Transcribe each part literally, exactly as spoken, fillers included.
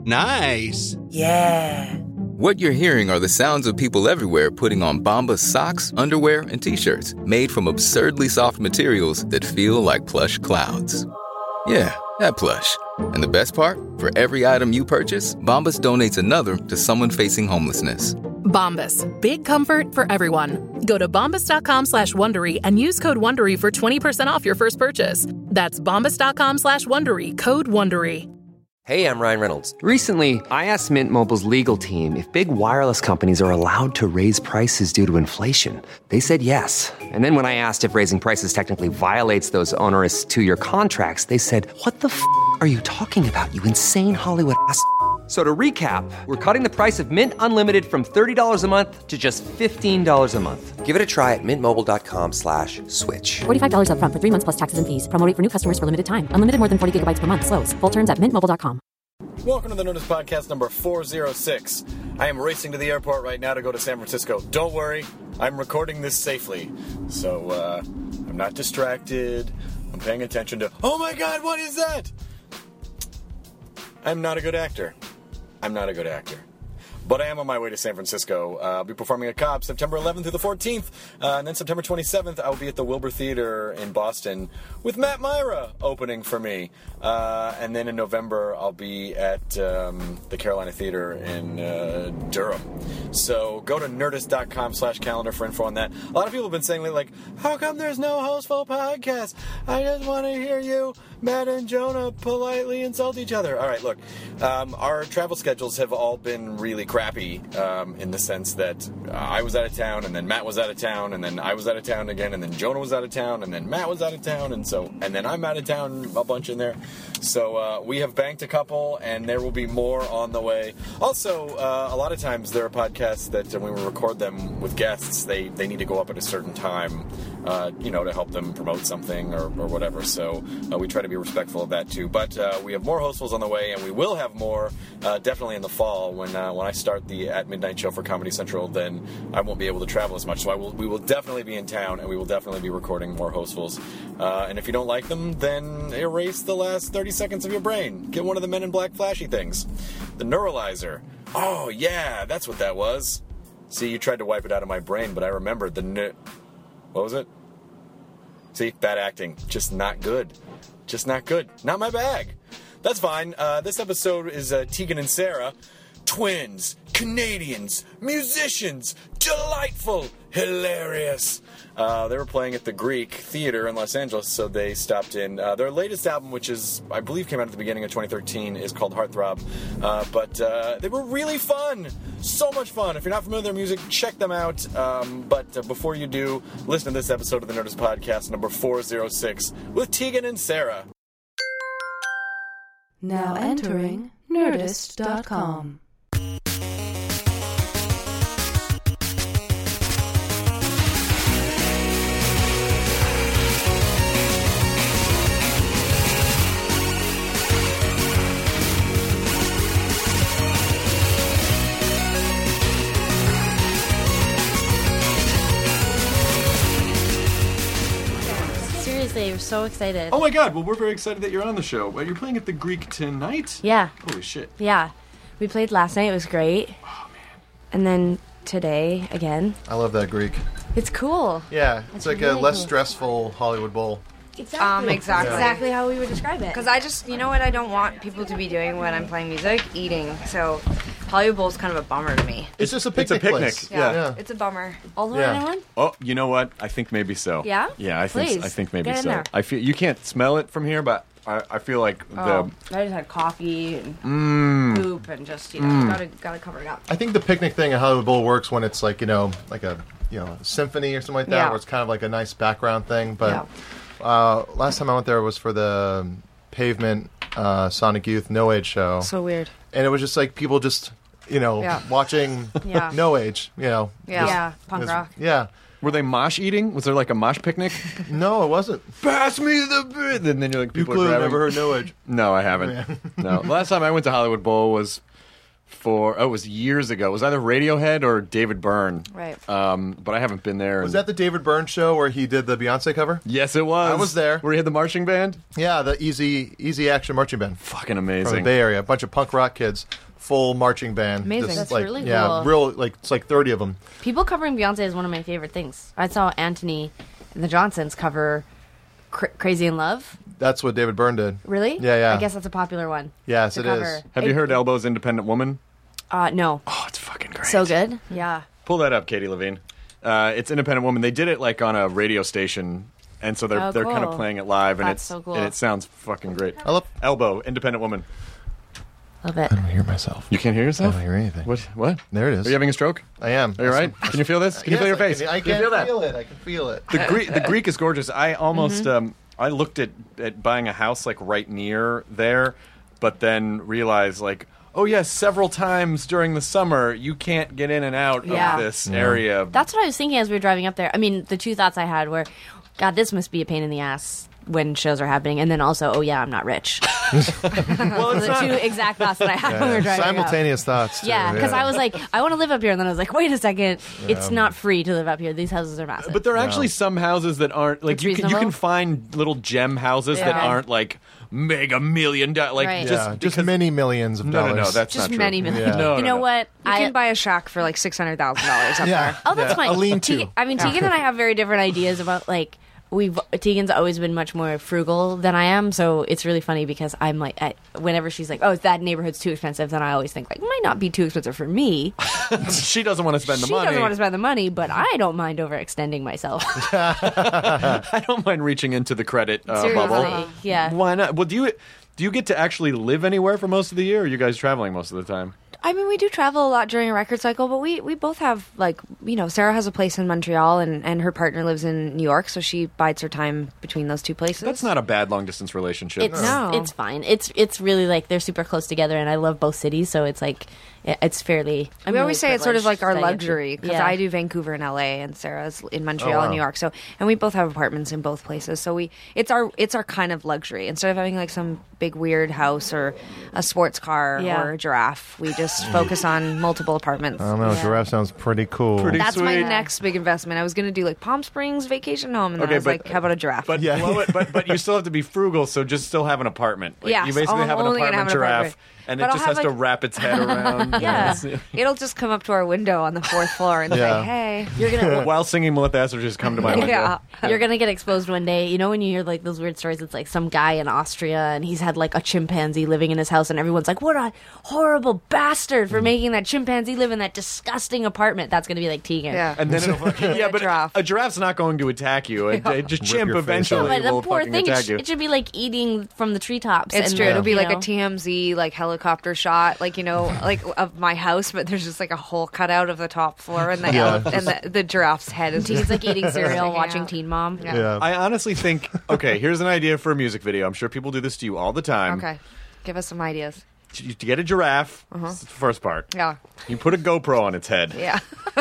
Nice. Yeah. What you're hearing are the sounds of people everywhere putting on Bombas socks, underwear, and T-shirts made from absurdly soft materials that feel like plush clouds. Yeah, that plush. And the best part? For every item you purchase, Bombas donates another to someone facing homelessness. Bombas. Big comfort for everyone. Go to bombas.com slash Wondery and use code Wondery for twenty percent off your first purchase. That's bombas.com slash Wondery. Code Wondery. Hey, I'm Ryan Reynolds. Recently, I asked Mint Mobile's legal team if big wireless companies are allowed to raise prices due to inflation. They said yes. And then when I asked if raising prices technically violates those onerous two-year contracts, they said, what the f*** are you talking about, you insane Hollywood ass f- So to recap, we're cutting the price of Mint Unlimited from thirty dollars a month to just fifteen dollars a month. Give it a try at mintmobile.com slash switch. forty-five dollars up front for three months plus taxes and fees. Promo rate for new customers for limited time. Unlimited more than forty gigabytes per month. Slows full terms at mint mobile dot com. Welcome to the Nerdist Podcast number four oh six. I am racing to the airport right now to go to San Francisco. Don't worry, I'm recording this safely. So, uh, I'm not distracted. I'm paying attention to, oh my god, what is that? I'm not a good actor. I'm not a good actor. But I am on my way to San Francisco. Uh, I'll be performing at Cobb September eleventh through the fourteenth. Uh, and then September twenty-seventh, I'll be at the Wilbur Theater in Boston with Matt Myra opening for me. Uh, and then in November, I'll be at um, the Carolina Theater in uh, Durham. So go to nerdist.com slash calendar for info on that. A lot of people have been saying, like, how come there's no Hostful podcast? I just want to hear you, Matt and Jonah, politely insult each other. All right, look, um, our travel schedules have all been really crappy um, in the sense that uh, I was out of town, and then Matt was out of town, and then I was out of town again, and then Jonah was out of town, and then Matt was out of town, and so and then I'm out of town a bunch in there. So uh, we have banked a couple, and there will be more on the way. Also, uh, a lot of times there are podcasts that uh, when we record them with guests, they, they need to go up at a certain time, uh, you know, to help them promote something or, or whatever. So uh, we try to be respectful of that too. But uh, we have more Hostfuls on the way, and we will have more uh, definitely in the fall when uh, when I start the At Midnight show for Comedy Central. Then I won't be able to travel as much. So I will we will definitely be in town, and we will definitely be recording more Hostfuls. Uh, and if you don't like them, then erase the last thirty seconds of your brain. Get one of the Men in Black flashy things. The Neuralizer. Oh, yeah, that's what that was. See, you tried to wipe it out of my brain, but I remembered the... Ne- what was it? See, bad acting. Just not good. Just not good. Not my bag. That's fine. Uh, this episode is uh, Tegan and Sarah. Twins. Canadians. Musicians. Delightful. Hilarious. Uh, they were playing at the Greek Theater in Los Angeles, so they stopped in. Uh, their latest album, which is, I believe, came out at the beginning of twenty thirteen, is called Heartthrob. Uh, but uh, they were really fun. So much fun. If you're not familiar with their music, check them out. Um, but uh, before you do, listen to this episode of the Nerdist Podcast, number four oh six, with Tegan and Sarah. Now entering Nerdist dot com. We're so excited. Oh my god, well we're very excited that you're on the show. Well, you're playing at the Greek tonight? Yeah. Holy shit. Yeah. We played last night, it was great. Oh man. And then today again. I love that Greek. It's cool. Yeah, it's, it's like really a less cool. stressful Hollywood Bowl. Exactly. Um, exactly. Yeah. Exactly how we would describe it. Because I just, you know what I don't want people to be doing when I'm playing music? Eating. So Hollywood Bowl's kind of a bummer to me. It's just a picnic. It's a picnic. Place. Yeah, yeah. It's a bummer. All the way Yeah. down? Oh, you know what? I think maybe so. Yeah? Yeah, I think Please, I think maybe get in so. there. I feel you can't smell it from here, but I, I feel like Oh, the I just had coffee and mm, poop and just, you know, Mm. gotta, gotta cover it up. I think the picnic thing at Hollywood Bowl works when it's like, you know, like a you know a symphony or something like that, Yeah. where it's kind of like a nice background thing. But Yeah. uh, last time I went there was for the Pavement uh, Sonic Youth No Age show. So weird. And it was just like people just, you know, Yeah. watching Yeah. No Age, you know. Yeah. just- Yeah, punk just- rock. Yeah. were they mosh eating? Was there like a mosh picnic? No, it wasn't. Pass me the bit. And then you're like, You people are clearly grabbing. never heard No Age. No, I haven't. Yeah. No. The last time I went to Hollywood Bowl was for oh, it was years ago. It was either Radiohead or David Byrne. Right. Um, but I haven't been there. Was and- that the David Byrne show where he did the Beyonce cover? Yes, it was. I was there. Where he had the marching band. Yeah, the Easy Easy Action marching band Fucking from the amazing. Bay Area. A bunch of punk rock kids, full marching band. Amazing. Just That's like, really yeah, cool. real like it's like thirty of them. People covering Beyonce is one of my favorite things. I saw Anthony and the Johnsons cover Cra- Crazy in Love. That's what David Byrne did. Really? Yeah, yeah. I guess that's a popular one. Yes, to it cover. is. Have you heard Elbow's Independent Woman? Uh, no. Oh, it's fucking great. So good. Yeah. Pull that up, Katie Levine. Uh, it's Independent Woman. They did it like on a radio station, and so they're Oh, they're kind of cool. playing it live, and That's it's so cool. and it sounds fucking great. I love. Elbow, Independent Woman. Love it. I don't hear myself. You can't hear I yourself? don't hear anything. What? What? There it is. Are you having a stroke? I am. Are you all right? Can you feel this? Can you Yes, feel your I face? Can, I Can you can feel that? feel it. I can feel it. The Greek, the Greek is gorgeous. I almost, Mm-hmm. um, I looked at, at buying a house like right near there, but then realized like, oh yes, several times during the summer you can't get in and out Yeah. of this area. That's what I was thinking as we were driving up there. I mean, the two thoughts I had were, God, this must be a pain in the ass when shows are happening, and then also, oh yeah, I'm not rich. well, it's The not. two exact thoughts that I had when we were driving up. Simultaneous thoughts. Too, Yeah, because I was like, I want to live up here, and then I was like, wait a second, it's not free to live up here. These houses are massive. But there are actually some houses that aren't like It's you can, you can reasonable? find little gem houses that Yeah. aren't like mega million dollars. Like Right. just yeah, just because- many millions of No, dollars. no, no, that's Just not true. many million. Yeah. No, you no, know no. what? You I can buy a shack for like six hundred thousand dollars up Yeah. there. Oh, that's Yeah, fine. a lean-to. Tegan- I mean, Tegan and I have very different ideas about like we've. Tegan's always been much more frugal than I am, so it's really funny because I'm like, I, whenever she's like, "Oh, that neighborhood's too expensive," then I always think like, it might not be too expensive for me. she doesn't want to spend the she money. doesn't want to spend the money, but I don't mind overextending myself. I don't mind reaching into the credit uh, Seriously, bubble. yeah. Why not? Well, do you do you get to actually live anywhere for most of the year? Or are you guys traveling most of the time? I mean, we do travel a lot during a record cycle, but we, we both have, like, you know, Sarah has a place in Montreal and, and her partner lives in New York, so she bides her time between those two places. That's not a bad long distance relationship. It's No. it's fine. It's it's really like they're super close together, and I love both cities, so it's like it- it's fairly. I'm we always really say it's sort of like our privileged that I get to- luxury because Yeah. I do Vancouver and L A and Sarah's in Montreal Oh, wow. and New York. So and we both have apartments in both places. So we it's our it's our kind of luxury. Instead of having like some big weird house or a sports car Yeah. or a giraffe, we just focus on multiple apartments. I don't know. Yeah. Giraffe sounds pretty cool. Pretty That's my sweet. next big investment. I was going to do like Palm Springs vacation home, and then Okay, I was but- like, how about a giraffe? But Yeah. blow it, but but you still have to be frugal, so just still have an apartment. Like, Yes, you basically I'm have an only gonna apartment have an giraffe, apartment. and But it I'll just have, has to like- wrap its head around. Yeah. It'll just come up to our window on the fourth floor and Yeah. say, hey. You're gonna While singing Melissa Etheridge's "Come to My Window." Yeah. You're gonna get exposed one day. You know when you hear like those weird stories? It's like some guy in Austria and he's had like a chimpanzee living in his house, and everyone's like, "What a horrible bastard for making that chimpanzee live in that disgusting apartment." That's gonna be like Tegan. Yeah. And then it'll fucking, yeah, A but giraffe. a giraffe's not going to attack you. A, a just chimp your face eventually But the will poor fucking thing, attack it, you. sh- it should be like eating from the treetops. It's and, true. It'll be you like know. a T M Z like helicopter shot, like you know, like of my house, but there's just like a hole cut out of the top floor, and the Yeah. ele- and the, the giraffe's head is Tegan's just like eating cereal, Sticking watching out. Teen Mom. Yeah. Yeah. I honestly think, okay, here's an idea for a music video. I'm sure people do this to you all the time. okay. Give us some ideas. To, to get a giraffe, that's the first part. Yeah, You put a GoPro on its head. yeah.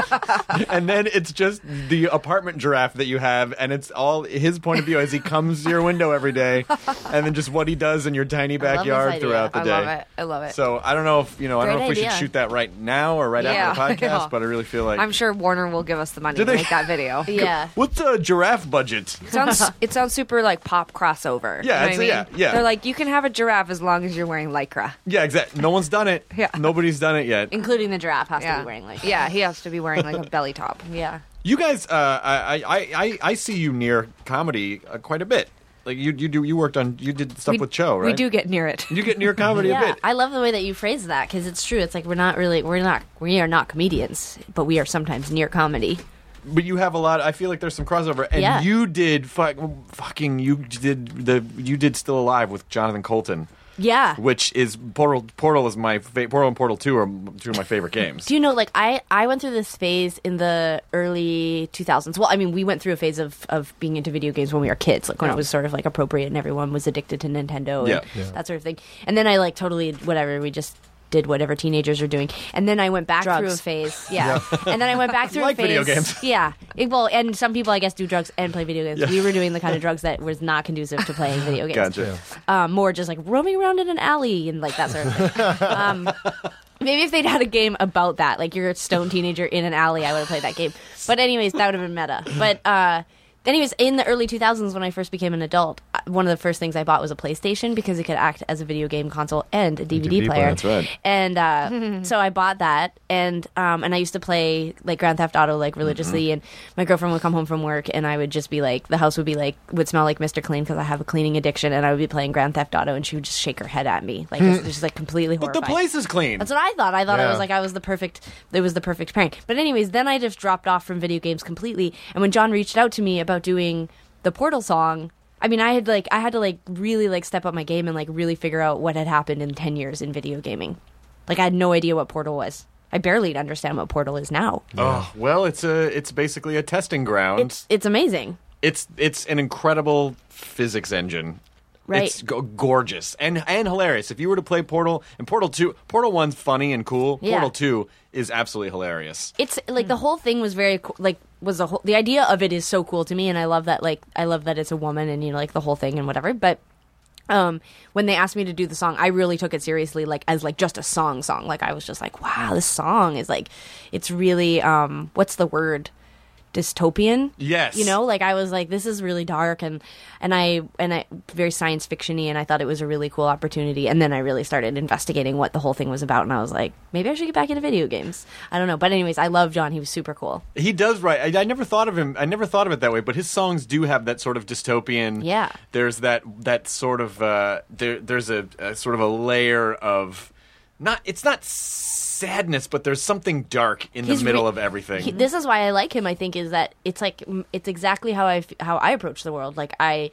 And then it's just the apartment giraffe that you have, and it's all his point of view as he comes to your window every day, and then just what he does in your tiny love this backyard idea. throughout the I day. love it. I love it. So I don't know if you know. I don't know Great if we should idea. shoot that right now or right Yeah, after the podcast, yeah. but I really feel like I'm sure Warner will give us the money Do to they? make that video. Yeah. What's the giraffe budget? It sounds it sounds super like pop crossover. Yeah, you know it's- what I yeah, mean? yeah. They're like you can have a giraffe as long as you're wearing lycra. Yeah, exactly. No one's done it. Yeah. Nobody's done it yet. Including the giraffe has to Yeah, be wearing like yeah. He has to be wearing like a belly top. yeah. You guys, uh, I, I, I, I see you near comedy uh, quite a bit. Like you, you do. You worked on. You did stuff we, with Cho, right? We do get near it. You get near comedy a Yeah, bit. I love the way that you phrase that because it's true. It's like we're not really, we're not, we are not comedians, but we are sometimes near comedy. But you have a lot. I feel like there's some crossover, and Yeah. you did fuck, fucking. You did the. You did Still Alive with Jonathan Colton, Yeah. which is Portal. Portal is my fa- Portal and Portal Two are two of my favorite games. Do you know, like, I, I went through this phase in the early two thousands. Well, I mean, we went through a phase of, of being into video games when we were kids, like when Yeah. it was sort of, like, appropriate and everyone was addicted to Nintendo and Yeah. Yeah. that sort of thing. And then I, like, totally, whatever, we just did whatever teenagers are doing. And then I went back Drugs. through a phase. Yeah. And then I went back through Like a phase. video games. Yeah. It- well, and some people, I guess, do drugs and play video games. Yeah. We were doing the kind of drugs that was not conducive to playing video games. Gotcha. Um, more just, like, roaming around in an alley and, like, that sort of thing. Um, Maybe if they'd had a game about that, like you're a stone teenager in an alley, I would have played that game. But anyways, that would have been meta. But uh, anyways, in the early two thousands, when I first became an adult, one of the first things I bought was a PlayStation because it could act as a video game console and a D V D, D V D player. player, that's right. And uh, so I bought that, and um, and I used to play like Grand Theft Auto like religiously. Mm-hmm. And my girlfriend would come home from work, and I would just be like, the house would be like would smell like Mister Clean because I have a cleaning addiction, and I would be playing Grand Theft Auto, and she would just shake her head at me like it's just like completely But horrified. the place is clean. That's what I thought. I thought I Yeah. was like I was the perfect. It was the perfect parent. But anyways, then I just dropped off from video games completely. And when John reached out to me about doing the Portal song, I mean, I had like I had to like really like step up my game and like really figure out what had happened in ten years in video gaming. Like I had no idea what Portal was. I barely understand what Portal is now. Oh well, it's a it's basically a testing ground. It's it's amazing. It's it's an incredible physics engine. Right. It's go- gorgeous and and hilarious. If you were to play Portal and Portal two, Portal one's funny and cool. Yeah. Portal two is absolutely hilarious. It's like the whole thing was very co- like was a whole, the idea of it is so cool to me, and I love that like I love that it's a woman and you know like the whole thing and whatever. But um, when they asked me to do the song, I really took it seriously, like as like just a song song. Like I was just like, wow, this song is like it's really um, what's the word? Dystopian. Yes. You know, like I was like, this is really dark and and I and I very science fiction-y, and I thought it was a really cool opportunity. And then I really started investigating what the whole thing was about, and I was like, maybe I should get back into video games. I don't know. But anyways, I love John. He was super cool. He does write. I, I never thought of him. I never thought of it that way. But his songs do have that sort of dystopian. Yeah. There's that that sort of uh, there. There's a, a sort of a layer of not. It's not sadness, but there's something dark in He's the middle re- of everything. He, this is why I like him. I think is that it's like m- it's exactly how I f- how I approach the world. Like I.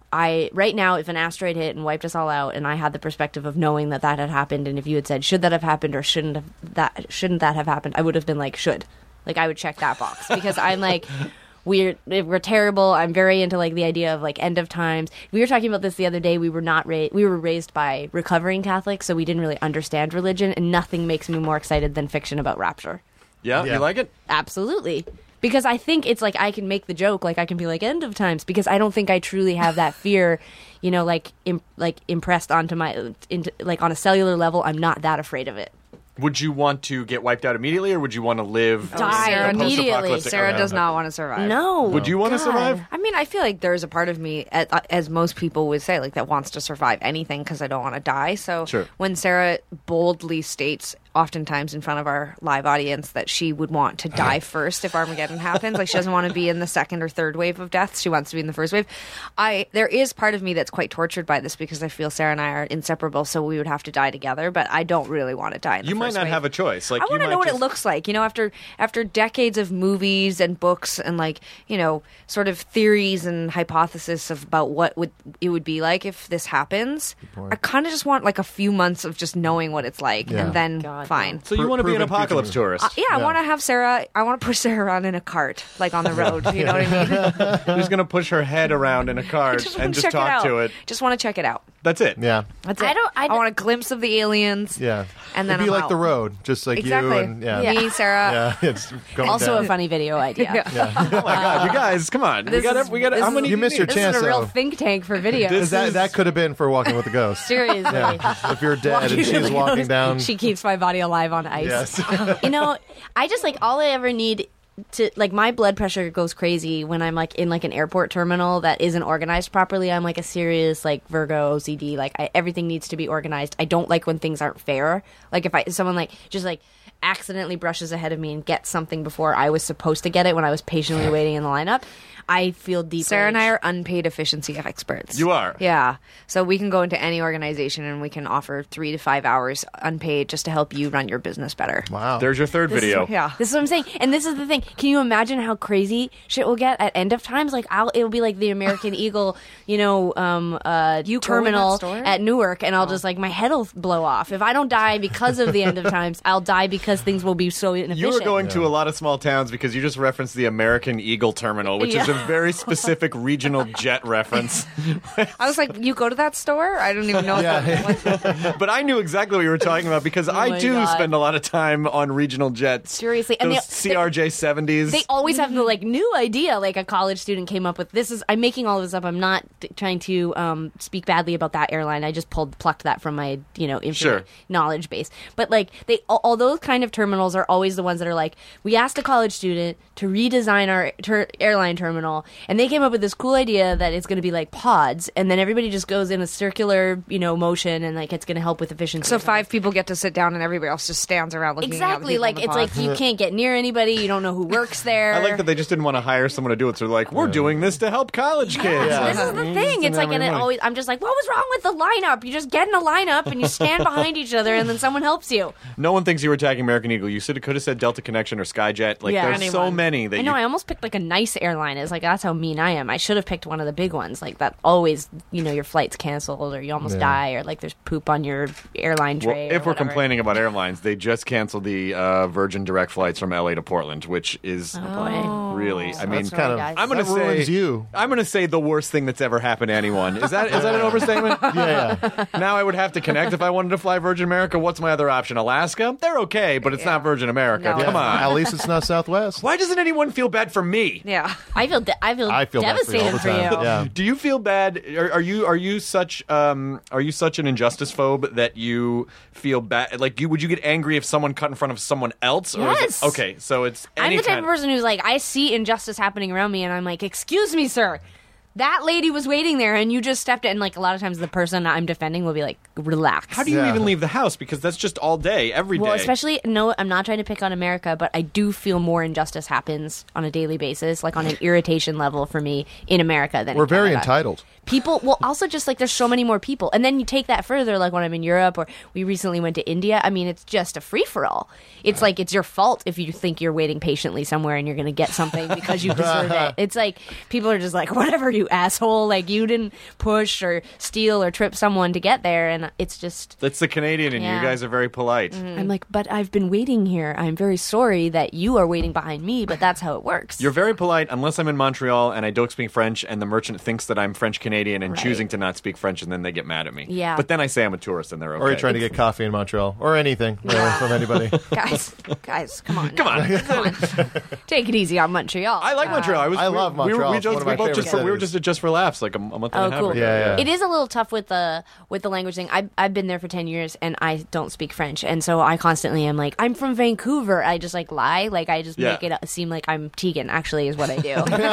I right now, if an asteroid hit and wiped us all out, and I had the perspective of knowing that that had happened, and if you had said, "Should that have happened or shouldn't have that shouldn't that have happened?" I would have been like, "Should." Like I would check that box because I'm like, we're we're terrible. I'm very into like the idea of like end of times. We were talking about this the other day. We were not ra- we were raised by recovering Catholics, so we didn't really understand religion, and nothing makes me more excited than fiction about rapture. yeah, Yeah. you like it? Absolutely. Because I think it's like I can make the joke, like I can be like end of times, because I don't think I truly have that fear, you know, like im- like impressed onto my, into, like on a cellular level. I'm not that afraid of it. Would you want to get wiped out immediately, or would you want to live Die a immediately. post-apocalyptic- Sarah Okay. does not want to survive. No. Would you want to God. survive? I mean, I feel like there's a part of me, a- as most people would say, like that wants to survive anything because I don't want to die. So Sure. when Sarah boldly states, oftentimes in front of our live audience, that she would want to die first if Armageddon happens, like she doesn't want to be in the second or third wave of death. She wants to be in the first wave. I there is part of me that's quite tortured by this because I feel Sarah and I are inseparable, so we would have to die together. But I don't really want to die. In the You might first not wave. have a choice. Like I you want to might know what just- it looks like. You know, after after decades of movies and books and like you know, sort of theories and hypothesis of about what would it would be like if this happens. I kind of just want like a few months of just knowing what it's like, Yeah. and then God, fine. So you want to be an Proven apocalypse future. tourist? Uh, yeah, I Yeah. want to have Sarah. I want to push Sarah around in a cart, like on the road. You know what I mean? You're just going to push her head around in a I cart just wanna and just check talk it out. to it. Just want to check it out. That's it. Yeah. That's I it. don't- I I don't- want a glimpse of the aliens. Yeah. And then It'd be I'm like out. the road, just like Exactly. you and yeah. Me, Sarah. Yeah, it's going Also down. a funny video idea. Oh my god, you guys, come on. We This got is- we got this how is- many You missed your This chance is a real though. think tank for videos. This that is- that could have been for Walking with the Ghost. Seriously. Yeah. If you're dead Walking and she's with walking ghosts. down. She keeps my body alive on ice. Yes. You know, I just like all I ever need to like my blood pressure goes crazy when I'm like in like an airport terminal that isn't organized properly. I'm like a serious like Virgo O C D. Like I, everything needs to be organized. I don't like when things aren't fair. Like if I someone like just like accidentally brushes ahead of me and gets something before I was supposed to get it when I was patiently waiting in the lineup, I feel deep. Sarah and rage. I are unpaid efficiency experts. You are? Yeah. So we can go into any organization and we can offer three to five hours unpaid just to help you run your business better. Wow. There's your third This is video. what- Yeah. This is what I'm saying. And this is the thing. Can you imagine how crazy shit will get at end of times? Like I'll it'll be like the American Eagle, you know, um uh You go in terminal that store? at Newark, and I'll just like my head'll blow off. If I don't die because of the end of times, I'll die because because things will be so inefficient. You were going to a lot of small towns because you just referenced the American Eagle Terminal, which is a Yeah. very specific regional jet reference. I was like, you go to that store? I don't even know. Yeah. What that, But I knew exactly what you were talking about because I my do God. spend a lot of time on regional jets. Seriously, and Those they- C R J seventies. They always have the like new idea. Like a college student came up with this. Is I'm making all this up. I'm not t- trying to um, speak badly about that airline. I just pulled plucked that from my you know infinite Sure. knowledge base. But like they, all, all those kind of terminals are always the ones that are like, we asked a college student to redesign our ter- airline terminal, and they came up with this cool idea that it's going to be like pods, and then everybody just goes in a circular you know motion, and like it's going to help with efficiency. so five people get to sit down and everybody else just stands around looking at the Exactly, people like in the it's pod. like you can't get near anybody. You don't know who works there. I like that they just didn't want to hire someone to do it. So they're like, we're doing this to help college kids. Yeah, this is the thing. It's like, and it always, I'm just like, what was wrong with the lineup? You just get in a lineup and you stand behind each other, and then someone helps you. No one thinks you were attacking American Eagle. You should could have said Delta Connection or Skyjet. Like, Yeah. there's so Anyone. many that I know. you. I almost picked like a nice airline. It's like that's how mean I am. I should have picked one of the big ones, like that. Always, you know, your flight's canceled or you almost Yeah. die, or like there's poop on your airline Well, tray. if or we're whatever. complaining about airlines, they just canceled the uh, Virgin direct flights from L A to Portland, which is Oh boy. really. I mean, That's kind of. guys. I'm gonna that ruins say you. I'm gonna say the worst thing that's ever happened to anyone. Is that is that an overstatement? Yeah, yeah. Now I would have to connect if I wanted to fly Virgin America. What's my other option? Alaska? They're okay, but it's not Virgin America. No. Come Yeah. on. At least it's not Southwest. Why doesn't anyone feel bad for me? Yeah. I feel, de- I feel, I feel bad for you all devastated the for you. time. Yeah. Do you feel bad? Are, are you are you such um are you such an injustice phobe that you feel bad? Like, you would you get angry if someone cut in front of someone else? Or is Yes. it, okay, so it's I'm any the type kind of person who's like, I see injustice happening around me, and I'm like, excuse me, sir. That lady was waiting there, and you just stepped in. And like a lot of times, the person I'm defending will be like, relax. How do you Yeah. even leave the house? Because that's just all day, every day. Well, especially, no, I'm not trying to pick on America, but I do feel more injustice happens on a daily basis, like on an irritation level for me in America than We're in very Canada. entitled. People, well, also just like there's so many more people. And then you take that further, like when I'm in Europe or we recently went to India. I mean, it's just a free for all. It's like it's your fault if you think you're waiting patiently somewhere and you're going to get something because you deserve it. It's like people are just like, whatever, you asshole. Like you didn't push or steal or trip someone to get there. And it's just. That's the Canadian in you. Yeah. You guys are very polite. I'm like, but I've been waiting here. I'm very sorry that you are waiting behind me, but that's how it works. You're very polite unless I'm in Montreal and I don't speak French and the merchant thinks that I'm French Canadian and Right. choosing to not speak French, and then they get mad at me. Yeah. But then I say I'm a tourist and they're okay. Or you're trying to get coffee in Montreal. Or anything, really, from anybody. guys, guys, come on. Come now. on. Come on. Take it easy on Montreal. I like Montreal. I was. I we- love we were- Montreal. We, It's just, one of we my both just favorite for, we were cities. just at Just for Laughs like a, a month and Oh, a half cool. ago. Yeah, yeah. It is a little tough with the with the language thing. I've I've been there for ten years and I don't speak French, and so I constantly am like, I'm from Vancouver. I just like lie, like I just Yeah. make it seem like I'm Tegan. Actually, is what I do.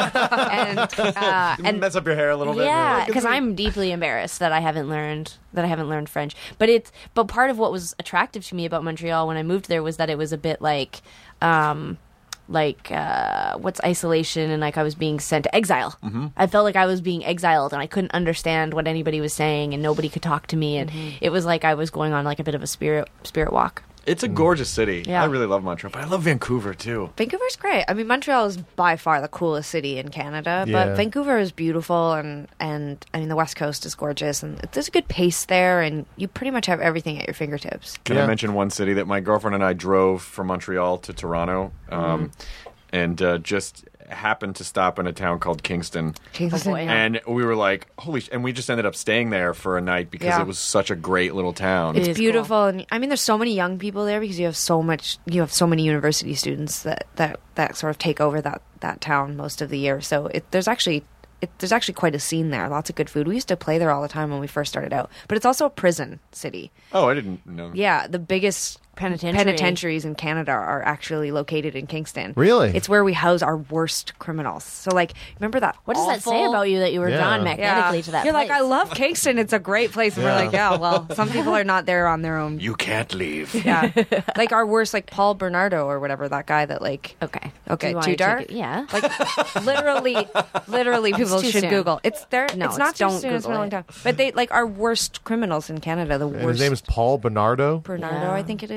and uh, And and mess up your hair a little bit. yeah, Like, because it's- I'm deeply embarrassed that I haven't learned that I haven't learned French. But it's but part of what was attractive to me about Montreal when I moved there was that it was a bit like. Um, like uh, what's isolation and like I was being sent to exile. Mm-hmm. I felt like I was being exiled and I couldn't understand what anybody was saying and nobody could talk to me and it was like I was going on like a bit of a spirit spirit walk. It's a gorgeous city. Yeah. I really love Montreal, but I love Vancouver too. Vancouver's great. I mean, Montreal is by far the coolest city in Canada, Yeah. but Vancouver is beautiful, and, and I mean, the West Coast is gorgeous, and there's a good pace there, and you pretty much have everything at your fingertips. Can I Yeah. mention one city that my girlfriend and I drove from Montreal to Toronto, um, and uh, just happened to stop in a town called Kingston. Kingston. boy. And we were like, holy sh-, and we just ended up staying there for a night because Yeah. it was such a great little town. It It's is beautiful, and I mean, there's so many young people there because you have so much. You have so many university students that that, that sort of take over that, that town most of the year. So it, there's actually it, there's actually quite a scene there. Lots of good food. We used to play there all the time when we first started out. But it's also a prison city. Oh, I didn't know. Yeah, the biggest Penitentiary. penitentiaries in Canada are actually located in Kingston. Really? It's where we house our worst criminals. So, like, remember that? What does that say awful- about you that you were Yeah. drawn Yeah. magnetically to that You're place? like, I love Kingston. It's a great place. And Yeah. we're like, yeah, well, some people are not there on their own. You can't leave. Yeah. Like our worst, like Paul Bernardo or whatever, that guy that, like, Okay. Okay, Do you want too to take dark? it- Yeah. like literally, literally, people too should soon. Google. It's there. No, it's not it's- too don't soon. It's been a Google long it. time. But they like our worst criminals in Canada. The And worst. his name is Paul Bernardo. Bernardo, Yeah. I think it is.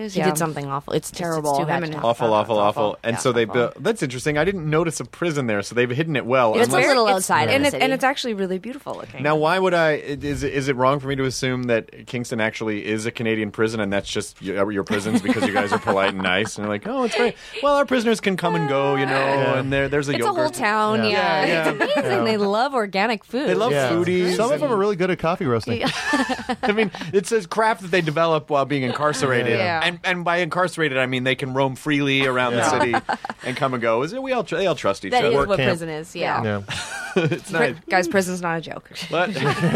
is. He yeah. did something awful. It's just- Terrible. It's too bad Him to and- talk Awful, about. awful, It's awful. awful. And Yeah, so they awful. built. That's interesting. I didn't notice a prison there, so they've hidden it well. It's a Unless- little It's- outside of and the it, city. and it's actually really beautiful looking. Now, why would I? Is is it wrong for me to assume that Kingston actually is a Canadian prison, and that's just your, your prisons because you guys are polite and nice, and you're like, oh, it's great. Well, our prisoners can come and go, you know, and there there's a It's yogurt. a whole town. Yeah. Yeah, Yeah, it's yeah. amazing. They love organic food. They love Yeah. foodies. Some of and- them are really good at coffee roasting. I mean, it's a craft that they develop while being incarcerated, Yeah. and and by incarcerated, I mean they can roam freely around the city and come and go. Is it? We all tr- they all trust each That other. is Work what camp. prison is. Yeah. Yeah. It's nice. Guys, prison's not a joke. But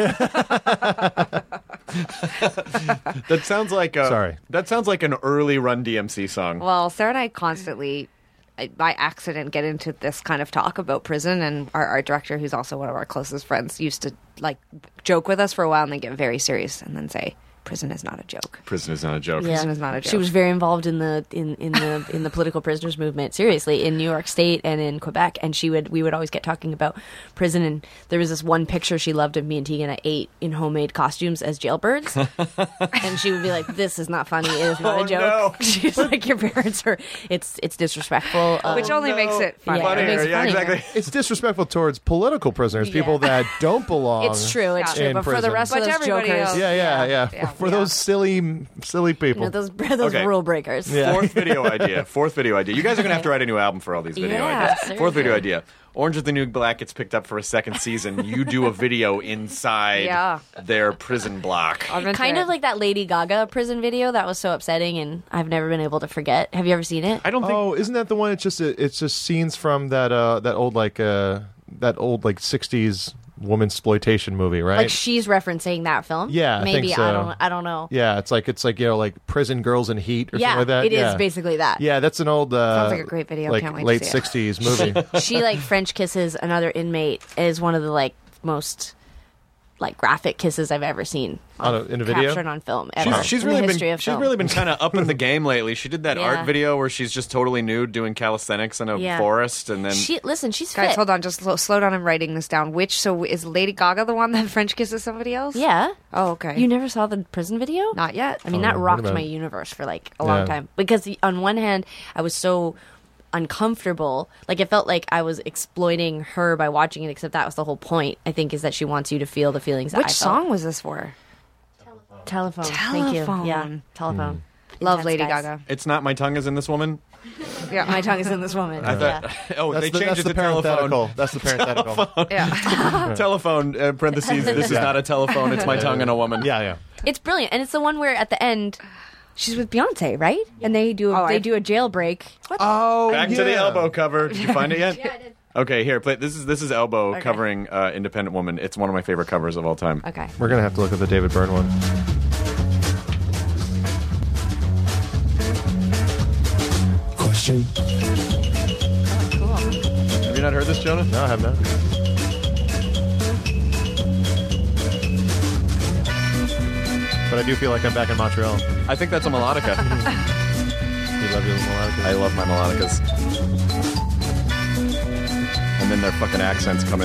that sounds like a, Sorry. That sounds like an early Run D M C song. Well, Sarah and I constantly, I- by accident, get into this kind of talk about prison, and our art director, who's also one of our closest friends, used to like joke with us for a while and then get very serious and then say, "Prison is not a joke." Prison is not a joke. Prison is not a She joke. was very involved in the in, in the in the political prisoners movement. Seriously, in New York State and in Quebec, and she would we would always get talking about prison. And there was this one picture she loved of me and Tegan at eight in homemade costumes as jailbirds, and she would be like, "This is not funny. It is not Oh, a joke." no. She's like, "Your parents are. It's it's disrespectful." Um, Which only makes it funny. Yeah, it makes it yeah, funnier. exactly. It's disrespectful towards political prisoners, people Yeah. that don't belong. It's true. It's in true. But for the prison. rest But of those everybody jokers, else- Yeah, yeah, yeah. Yeah, For yeah. those silly, silly people. you know, those those Okay. rule breakers. Fourth video idea. Fourth video idea. You guys are gonna have to write a new album for all these video Yeah, ideas. seriously. Fourth video idea. Orange is the New Black gets picked up for a second season. You do a video inside Yeah. their prison block. I've been Kind to of it. like that Lady Gaga prison video that was so upsetting, and I've never been able to forget. Have you ever seen it? I don't think. Oh, isn't that the one? It's just it's just scenes from that uh that old like uh that old like sixties woman exploitation movie, right? Like she's referencing that film. Yeah, I maybe think so. I don't. I don't know. yeah, it's like it's like you know like prison girls in heat or Yeah, something like that. it is yeah. basically that. Yeah, that's an old uh, Sounds like a great video. like Can't wait to late see it. sixties movie. She like French kisses another inmate is one of the like most like graphic kisses I've ever seen On a- in a video? captured on film. Ever. She's, she's in really the been history of she's film. really been kind of up in the game lately. She did that Yeah. art video where she's just totally nude doing calisthenics in a Yeah. forest, and then She listen. She's Guys, fit. hold on. Just slow, slow down. I'm writing this down. Which, so is Lady Gaga the one that French kisses somebody else? Yeah. Oh, okay. You never saw the prison video? Not yet. I mean, Oh, that what rocked about my it? universe for like a Yeah. long time because on one hand, I was so uncomfortable. Like it felt like I was exploiting her by watching it. Except that was the whole point. I think is that she wants you to feel the feelings. that Which I song felt. was this for? Telephone. Thank you. Telephone. Yeah. Telephone. Love Intense, Lady guys. Gaga. it's not my tongue is in this woman. Yeah. My tongue is in this woman. I Yeah. thought, oh, That's they the, changed that's it the to telephone. parenthetical. That's the parenthetical. Yeah. Telephone uh, parentheses. This is Yeah. not a telephone. It's my tongue and a woman. Yeah, yeah. It's brilliant, and it's the one where at the end she's with Beyonce, right? And they do a, Oh, they I- do a jailbreak. Oh, Back to the yeah. elbow cover. Did you find it yet? Yeah, I did. Okay, here. Play. This is this is elbow Okay. covering uh, Independent Woman. It's one of my favorite covers of all time. Okay. We're gonna have to look at the David Byrne one. Question. Have you not heard this, Jonah? No, I have not. But I do feel like I'm back in Montreal. I think that's a melodica. You love your melodica. I love my melodicas. And then their fucking accents come in.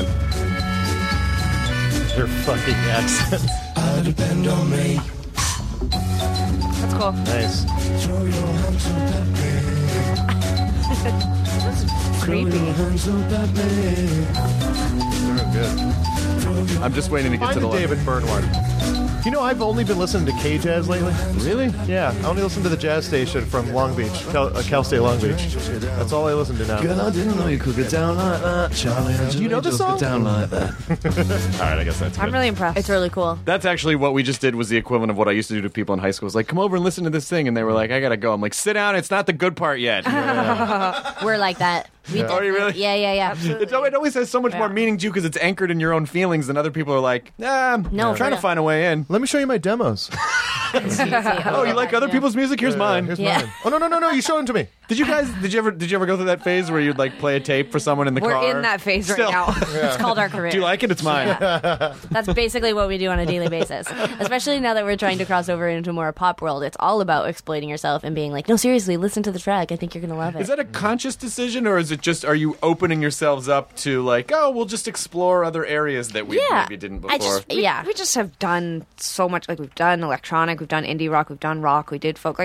Your fucking accents. I depend on me. That's cool. Nice. Throw your hands up at me. Throw your hands up at me. Very good. I'm just waiting to get Find to the the David Byrne one. You know, I've only been listening to K-Jazz lately. Really? Yeah, I only listen to the jazz station from Long Beach, Cal, uh, Cal State Long Beach. That's all I listen to now. Girl, I didn't know you could get down like that. Charlie, I You know the just song? get down like that. All right, I guess that's good. I'm really impressed. It's really cool. That's actually what we just did was the equivalent of what I used to do to people in high school. It was like, come over and listen to this thing. And they were like, I got to go. I'm like, sit down. It's not the good part yet. We're like that. We Oh, you really? Yeah, yeah, yeah. It's, it always has so much more meaning to you because it's anchored in your own feelings than other people are like, nah, I'm No, trying to for- find a way in. Let me show you my demos. Oh, you like other people's music? Here's mine. Here's Yeah. mine. Oh, no, no, no, no. You showed them to me. Did you guys? Did you ever? Did you ever go through that phase where you'd like play a tape for someone in the We're car? in that phase Still. right now. It's called our career. Do you like it? It's mine. That's basically what we do on a daily basis. Especially now that we're trying to cross over into more a pop world. It's all about exploiting yourself and being like, no, seriously, listen to the track. I think you're going to love it. Is that a conscious decision, or is it just? Are you opening yourselves up to like, oh, we'll just explore other areas that we Yeah. maybe didn't I before? just- We, Yeah. we just have done so much. Like we've done electronic, we've done indie rock, we've done rock, we did folk. Like I,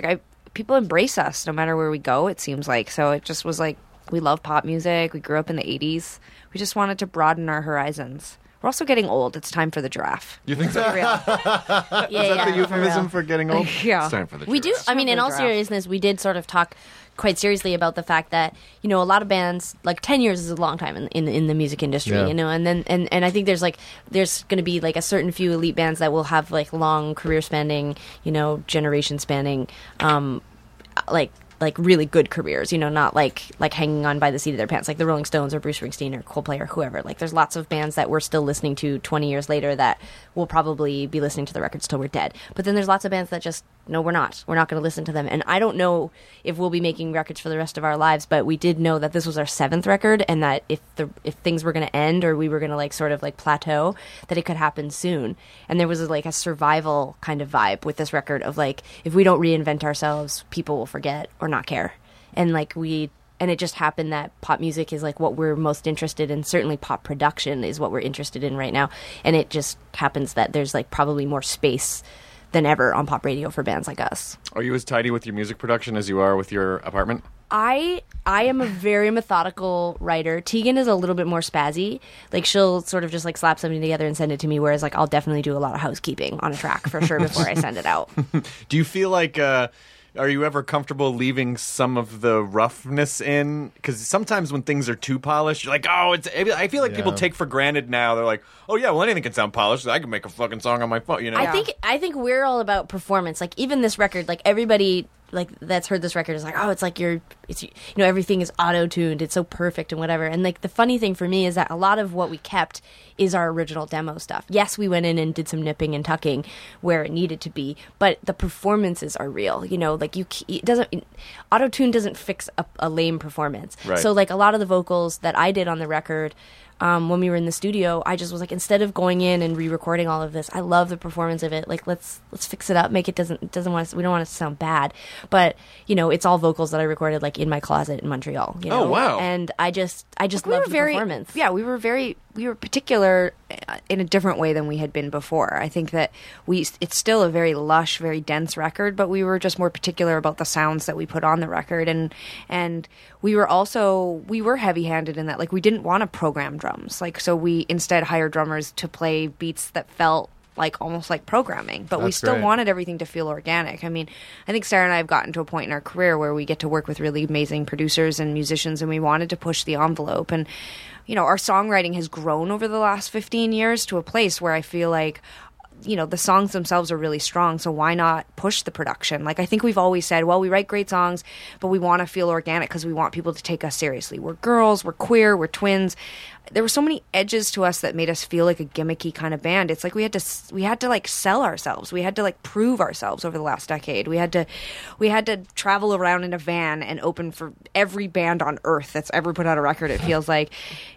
people embrace us no matter where we go, it seems like. So it just was like, we love pop music. We grew up in the eighties. We just wanted to broaden our horizons. We're also getting old. It's time for the giraffe. You think so? Be real. Yeah, Is that yeah, the for euphemism real. for getting old? Yeah. It's time for the We do. giraffe. I mean, in all Giraffe. seriousness, we did sort of talk quite seriously about the fact that, you know, a lot of bands, like ten years is a long time in in, in the music industry, Yeah. you know, and then and, and I think there's like there's going to be like a certain few elite bands that will have like long career spanning, you know, generation spanning, um, like. like really good careers, you know, not like like hanging on by the seat of their pants, like the Rolling Stones or Bruce Springsteen or Coldplay or whoever. Like there's lots of bands that we're still listening to twenty years later that we'll probably be listening to the records till we're dead. But then there's lots of bands that just, no, we're not. We're not going to listen to them. And I don't know if we'll be making records for the rest of our lives, but we did know that this was our seventh record, and that if the if things were going to end or we were going to like sort of like plateau, that it could happen soon. And there was like a survival kind of vibe with this record of like, if we don't reinvent ourselves, people will forget or not care. And like we and it just happened that pop music is like what we're most interested in. Certainly pop production is what we're interested in right now. And it just happens that there's like probably more space than ever on pop radio for bands like us. Are you as tidy with your music production as you are with your apartment? I I am a very methodical writer. Tegan is a little bit more spazzy. Like she'll sort of just like slap something together and send it to me, whereas like I'll definitely do a lot of housekeeping on a track for sure before I send it out. Do you feel like, uh, are you ever comfortable leaving some of the roughness in? Because sometimes when things are too polished, you're like, oh, it's. I feel like people Yeah. take for granted now. They're like, oh yeah, well anything can sound polished. I can make a fucking song on my phone. You know. I think I think we're all about performance. Like even this record, like everybody like that's heard this record is like, oh, it's like you're, it's you know, everything is auto tuned. It's so perfect and whatever. And like the funny thing for me is that a lot of what we kept is our original demo stuff. Yes, we went in and did some nipping and tucking where it needed to be, but the performances are real. You know, like you, it doesn't auto tune doesn't fix a, a lame performance. Right. So like a lot of the vocals that I did on the record. Um, when we were in the studio, I just was like, instead of going in and re-recording all of this, I love the performance of it. Like, let's let's fix it up, make it doesn't it doesn't want to, we don't want it to sound bad, but you know, it's all vocals that I recorded like in my closet in Montreal. You know? Oh, wow. And I just I just we love were the very performance. yeah we were very we were particular uh, in a different way than we had been before. I think that we it's still a very lush, very dense record, but we were just more particular about the sounds that we put on the record, and and we were also we were heavy-handed in that, like, we didn't want to program drums, like, so we instead hired drummers to play beats that felt like almost like programming, but we That's still great. wanted everything to feel organic. I mean, I think Sarah and I have gotten to a point in our career where we get to work with really amazing producers and musicians, and we wanted to push the envelope. And, you know, our songwriting has grown over the last fifteen years to a place where I feel like, you know, the songs themselves are really strong, so why not push the production? Like, I think we've always said, well, we write great songs, but we want to feel organic because we want people to take us seriously. We're girls, we're queer, we're twins. There were so many edges to us that made us feel like a gimmicky kind of band. It's like we had to we had to like sell ourselves. We had to like prove ourselves over the last decade. We had to we had to travel around in a van and open for every band on earth that's ever put out a record, it feels like,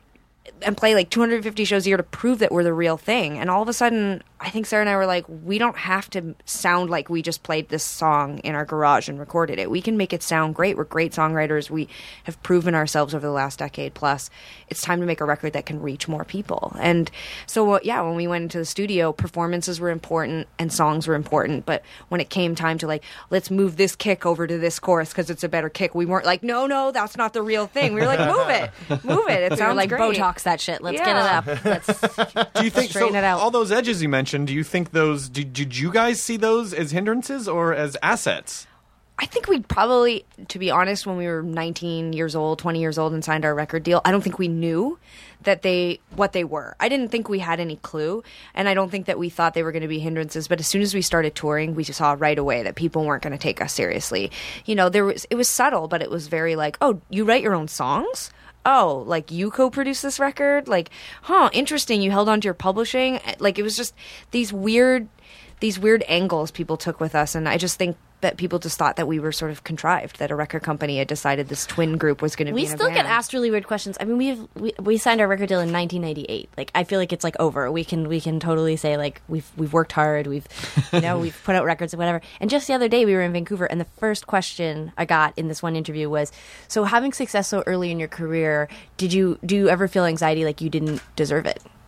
and play like two hundred fifty shows a year to prove that we're the real thing. And all of a sudden, I think Sarah and I were like, we don't have to sound like we just played this song in our garage and recorded it. We can make it sound great. We're great songwriters. We have proven ourselves over the last decade plus. It's time to make a record that can reach more people. And so, uh, yeah, when we went into the studio, performances were important and songs were important. But when it came time to like, let's move this kick over to this chorus because it's a better kick, we weren't like, no, no, that's not the real thing. We were like, move it, move it. It We were sounds like great. Botox that shit. Let's Yeah. get it up. Let's Do you think so? straighten it out. All those edges you mentioned, do you think those? Did, did you guys see those as hindrances or as assets? I think we probably, to be honest, when we were nineteen years old, twenty years old and signed our record deal, I don't think we knew that they, what they were. I didn't think we had any clue, and I don't think that we thought they were going to be hindrances, but as soon as we started touring, we saw right away that people weren't going to take us seriously. You know, there was, it was subtle, but it was very like, oh, you write your own songs? Oh, like you co-produced this record? Like, huh, interesting. You held on to your publishing? Like, it was just these weird, these weird angles people took with us. And I just think that people just thought that we were sort of contrived, that a record company had decided this twin group was going to be We in a still get band. asked really weird questions. I mean, we've we, we signed our record deal in nineteen ninety-eight. Like, I feel like it's like over. We can we can totally say like we've we've worked hard. We've you know we've put out records and whatever. And just the other day we were in Vancouver, and the first question I got in this one interview was, "So having success so early in your career, did you do you ever feel anxiety like you didn't deserve it?"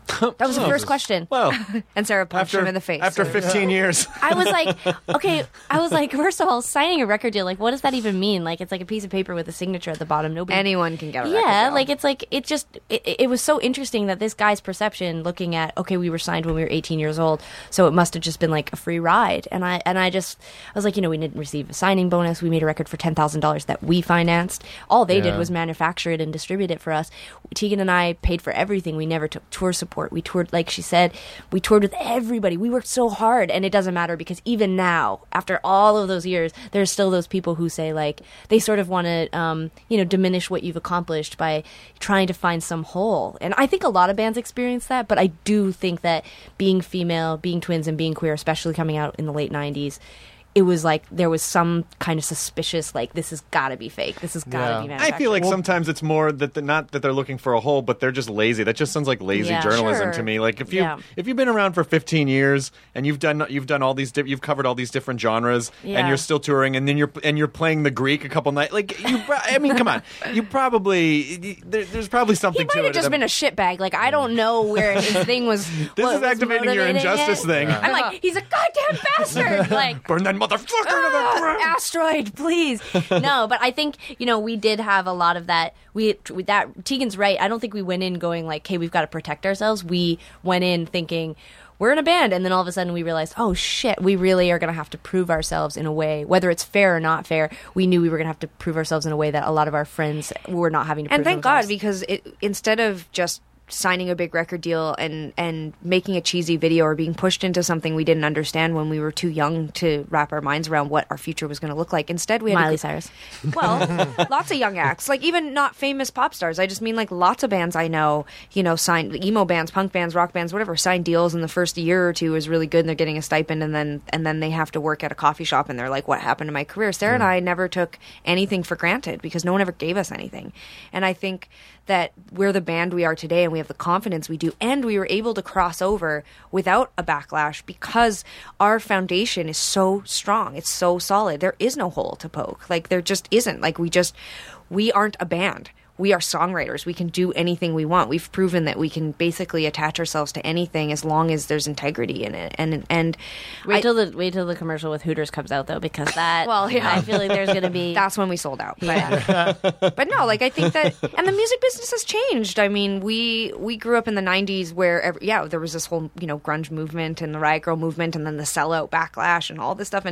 That was the first question. Well, and Sarah punched after, him in the face. After so- fifteen years. I was like, okay, I was like, first of all, signing a record deal, like, what does that even mean? Like, it's like a piece of paper with a signature at the bottom. Nobody, Anyone can get a record yeah, deal. like it's like it just it, it was so interesting that this guy's perception, looking at, okay, we were signed when we were eighteen years old, so it must have just been like a free ride. And I and I just I was like, you know, we didn't receive a signing bonus. We made a record for ten thousand dollars that we financed. All they Yeah. did was manufacture it and distribute it for us. Tegan and I paid for everything. We never took tour support. We toured, like she said, we toured with everybody. We worked so hard, and it doesn't matter because even now, after all of those years, there's still those people who say, like, they sort of want to, um, you know, diminish what you've accomplished by trying to find some hole. And I think a lot of bands experience that, but I do think that being female, being twins, and being queer, especially coming out in the late nineties, it was like there was some kind of suspicious, like, this has got to be fake. This has got to Yeah. be I manufactured. feel like sometimes it's more that the, not that they're looking for a hole, but they're just lazy. That just sounds like lazy Yeah. journalism Sure. to me. Like if you Yeah. if you've been around for fifteen years and you've done you've done all these di- you've covered all these different genres Yeah. and you're still touring and then you're and you're playing the Greek a couple nights. Like you, pro- I mean, come on, you probably there, there's probably something He to might it. have just been a shitbag. Like, I don't know where his thing was. This what is was activating your motivating injustice it. thing. I'm like, he's a goddamn bastard. Like, Burn that motherfucker to the "Ah, ground. asteroid, please. No, but I think, you know, we did have a lot of that. We with that Tegan's right. I don't think we went in going like, "Hey, we've got to protect ourselves." We went in thinking, we're in a band, and then all of a sudden we realized, oh shit, we really are going to have to prove ourselves in a way, whether it's fair or not fair. We knew we were going to have to prove ourselves in a way that a lot of our friends were not having to prove And thank themselves. God, because it, instead of just signing a big record deal and, and making a cheesy video or being pushed into something we didn't understand when we were too young to wrap our minds around what our future was going to look like. Instead, we had Miley a, Cyrus. Well, lots of young acts, like even not famous pop stars. I just mean like lots of bands I know, you know, signed emo bands, punk bands, rock bands, whatever, signed deals in the first year or two is really good and they're getting a stipend and then and then they have to work at a coffee shop and they're like, what happened to my career? Sarah and I never took anything for granted because no one ever gave us anything. And I think that we're the band we are today and we have the confidence we do and we were able to cross over without a backlash because our foundation is so strong. It's so solid. There is no hole to poke. Like there just isn't. Like we just we aren't a band. We are songwriters. We can do anything we want. We've proven that we can basically attach ourselves to anything as long as there's integrity in it. And and Wait I- till the wait till the commercial with Hooters comes out though, because that. Well, yeah. I feel like there's gonna be. that's when we sold out. But, Yeah. but no, like I think that, and the music business has changed. I mean, we we grew up in the nineties where, every, yeah, there was this whole you know grunge movement and the Riot Girl movement, and then the sellout backlash and all this stuff. And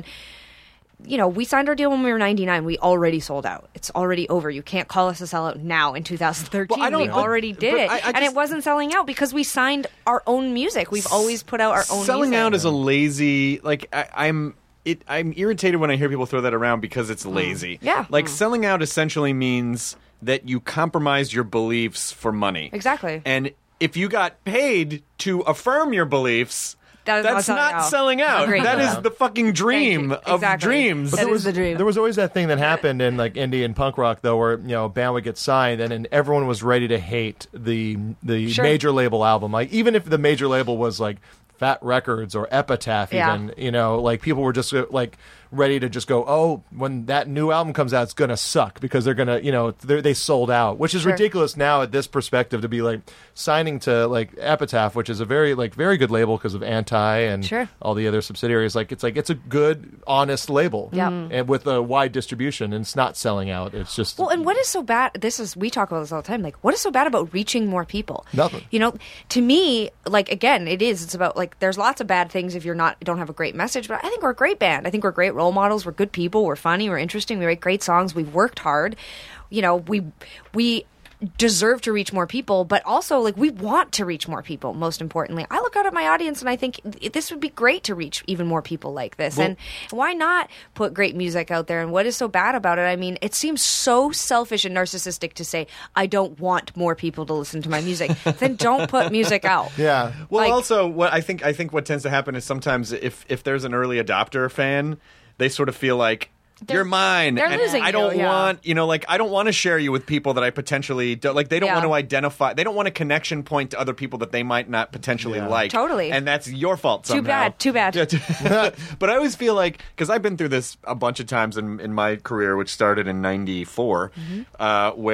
you know, we signed our deal when we were ninety-nine. We already sold out. It's already over. You can't call us a sellout now in two thousand thirteen. Well, I don't- we but- already did but it, I- I and just- it wasn't selling out because we signed our own music. We've always put out our own. Selling music. out is a lazy. Like I, I'm. It, I'm irritated when I hear people throw that around because it's lazy. Yeah. Like selling out essentially means that you compromise your beliefs for money. Exactly. And if you got paid to affirm your beliefs, That is not that's selling not out. selling out. Agreed. That is Yeah. the fucking dream you. of Exactly. dreams. That there is was the dream. There was always that thing that happened in like indie and punk rock though, where you know a band would get signed and then everyone was ready to hate the the Sure. major label album. Like even if the major label was like Fat Records or Epitaph, Yeah. even you know, like people were just uh, like ready to just go, oh, when that new album comes out, it's gonna suck because they're gonna, you know, they're, they sold out, which is Sure. ridiculous now at this perspective to be like signing to like Epitaph, which is a very like very good label because of Anti and Sure. all the other subsidiaries. Like it's like it's a good, honest label, Yeah. and with a wide distribution, and it's not selling out. It's just Well, and what is so bad? This is we talk about this all the time. Like, what is so bad about reaching more people? Nothing. You know, to me, like again, it is. It's about like there's lots of bad things if you're not don't have a great message. But I think we're a great band. I think we're great role models. We're good people. We're funny. We're interesting. We write great songs. We've worked hard. You know, we we deserve to reach more people, but also like we want to reach more people. Most importantly, I look out at my audience and I think this would be great to reach even more people like this. Well- and why not put great music out there? And what is so bad about it? I mean, it seems so selfish and narcissistic to say I don't want more people to listen to my music. Then don't put music out. yeah. Well, Like- also, what I think I think what tends to happen is sometimes if if there's an early adopter fan, they sort of feel like you're mine. they're and losing I don't you, yeah. want, you know, like I don't want to share you with people that I potentially don't like. They don't Yeah. want to identify. They don't want a connection point to other people that they might not potentially Yeah. like. Totally. and that's your fault. Too Somehow. bad, too bad. Yeah, too- but I always feel like because I've been through this a bunch of times in in my career, which started in ninety-four, Mm-hmm. uh, where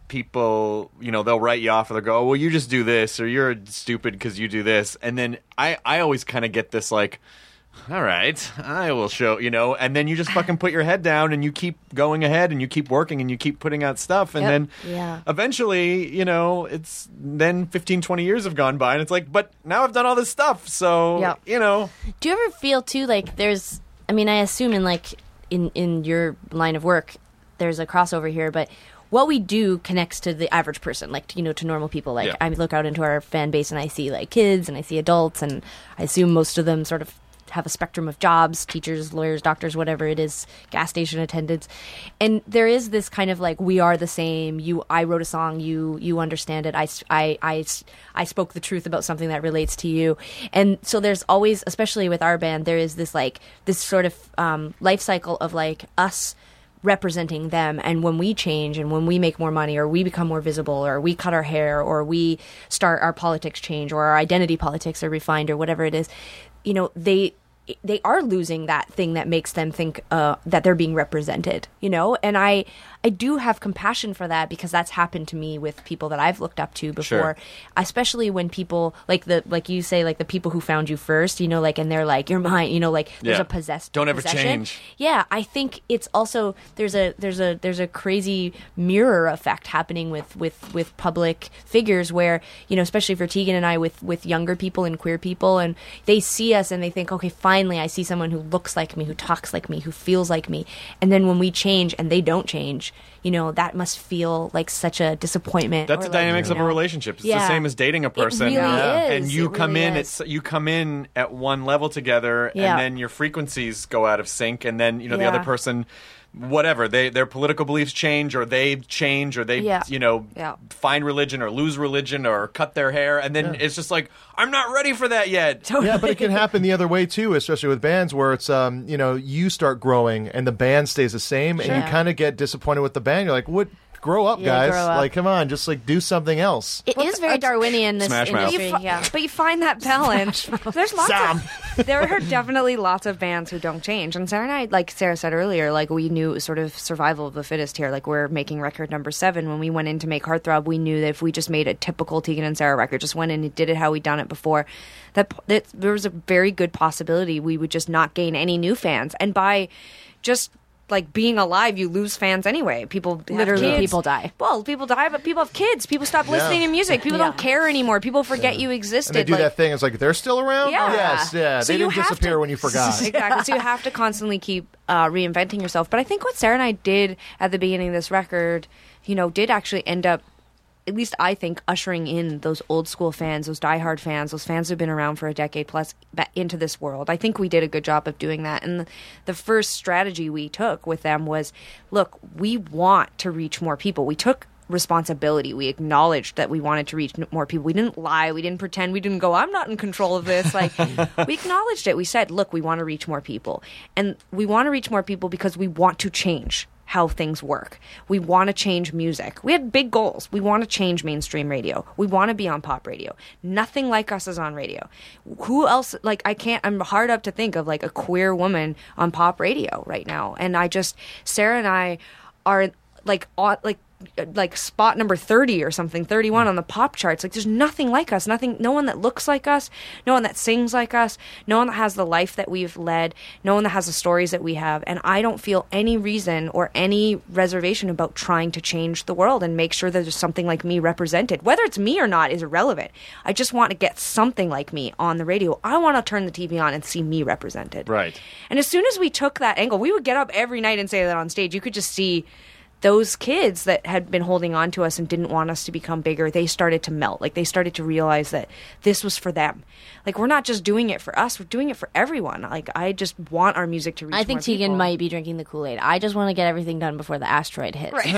people, you know, they'll write you off or they'll go, oh, well, you just do this, or you're stupid because you do this. And then I, I always kind of get this, like, all right, I will show, you know, and then you just fucking put your head down and you keep going ahead and you keep working and you keep putting out stuff. And Yep. then Yeah. eventually, you know, it's then fifteen, twenty years have gone by and it's like, but now I've done all this stuff. So, Yep. you know. Do you ever feel too like there's? I mean, I assume in like in in your line of work, there's a crossover here, but what we do connects to the average person, like you know, to normal people. Like Yeah. I look out into our fan base and I see like kids and I see adults, and I assume most of them sort of have a spectrum of jobs, teachers, lawyers, doctors, whatever it is, gas station attendants. And there is this kind of like, we are the same. You, I wrote a song, you, you understand it. I, s- I, I s- I spoke the truth about something that relates to you. And so there's always, especially with our band, there is this like, this sort of um, life cycle of like us representing them, and when we change and when we make more money or we become more visible or we cut our hair or we start our politics change or our identity politics are refined or whatever it is, you know, they they are losing that thing that makes them think uh, that they're being represented, you know? And I I do have compassion for that because that's happened to me with people that I've looked up to before, Sure. especially when people like the like you say, like the people who found you first, you know, like, and they're like, you're mine, you know, like there's Yeah. a possessed Don't ever possession. change. Yeah, I think it's also there's a there's a there's a crazy mirror effect happening with with with public figures where, you know, especially for Tegan and I with with younger people and queer people, and they see us and they think, okay, finally I see someone who looks like me, who talks like me, who feels like me. And then when we change and they don't change, you know, that must feel like such a disappointment. That's or the like, dynamics you of a know. relationship. It's Yeah. the same as dating a person. really Yeah. is. And you It come really in is. it's you come in at one level together Yeah. and then your frequencies go out of sync, and then, you know, the Yeah. other person, whatever, they their political beliefs change, or they change, or they Yeah. you know Yeah. find religion or lose religion or cut their hair, and then it's just like, I'm not ready for that yet. Yeah, but it can happen the other way too, especially with bands where it's um, you know, you start growing and the band stays the same, and you Sure. kind of get disappointed with the band. You're like, what? Grow up, Yeah, guys! grow up. Like, come on, just like do something else. It is very Darwinian, this Smash Mouth. industry. You fi- yeah. But you find that balance. There's lots Sam. of there are definitely lots of bands who don't change. And Sarah and I, like Sarah said earlier, like we knew it was sort of survival of the fittest here. Like we're making record number seven. When we went in to make Heartthrob, we knew that if we just made a typical Tegan and Sarah record, just went in and did it how we'd done it before, that, that there was a very good possibility we would just not gain any new fans. And by just like being alive, you lose fans anyway. People have Literally, kids. people die. Well, people die, but people have kids. People stop Yeah. listening to music. People Yeah. don't care anymore. People forget you existed. And they do like, that thing. It's like they're still around. Yeah. Oh, yes, yeah. So they you didn't have disappear to- when you forgot. Exactly. So you have to constantly keep uh, reinventing yourself. But I think what Sarah and I did at the beginning of this record, you know, did actually end up, at least I think, ushering in those old school fans, those diehard fans, those fans who've been around for a decade plus ba- into this world. I think we did a good job of doing that. And the, the first strategy we took with them was, look, we want to reach more people. We took responsibility. We acknowledged that we wanted to reach n- more people. We didn't lie. We didn't pretend. We didn't go, I'm not in control of this. Like, we acknowledged it. We said, look, we want to reach more people. And we want to reach more people because we want to change how things work. We want to change music. We had big goals. We want to change mainstream radio. We want to be on pop radio. Nothing like us is on radio. Who else, like, I can't, I'm hard up to think of like a queer woman on pop radio right now. And I just, Sarah and I are like, on, like, like spot number thirty or something, thirty-one on the pop charts. Like, there's nothing like us, nothing, no one that looks like us, no one that sings like us, no one that has the life that we've led, no one that has the stories that we have. And I don't feel any reason or any reservation about trying to change the world and make sure that there's something like me represented. Whether it's me or not is irrelevant. I just want to get something like me on the radio. I want to turn the T V on and see me represented. Right. And as soon as we took that angle, we would get up every night and say that on stage. You could just see those kids that had been holding on to us and didn't want us to become bigger, they started to melt. Like, they started to realize that this was for them. Like, we're not just doing it for us, we're doing it for everyone. Like, I just want our music to reach I think more Tegan people. might be drinking the Kool-Aid. I just want to get everything done before the asteroid hits. Right.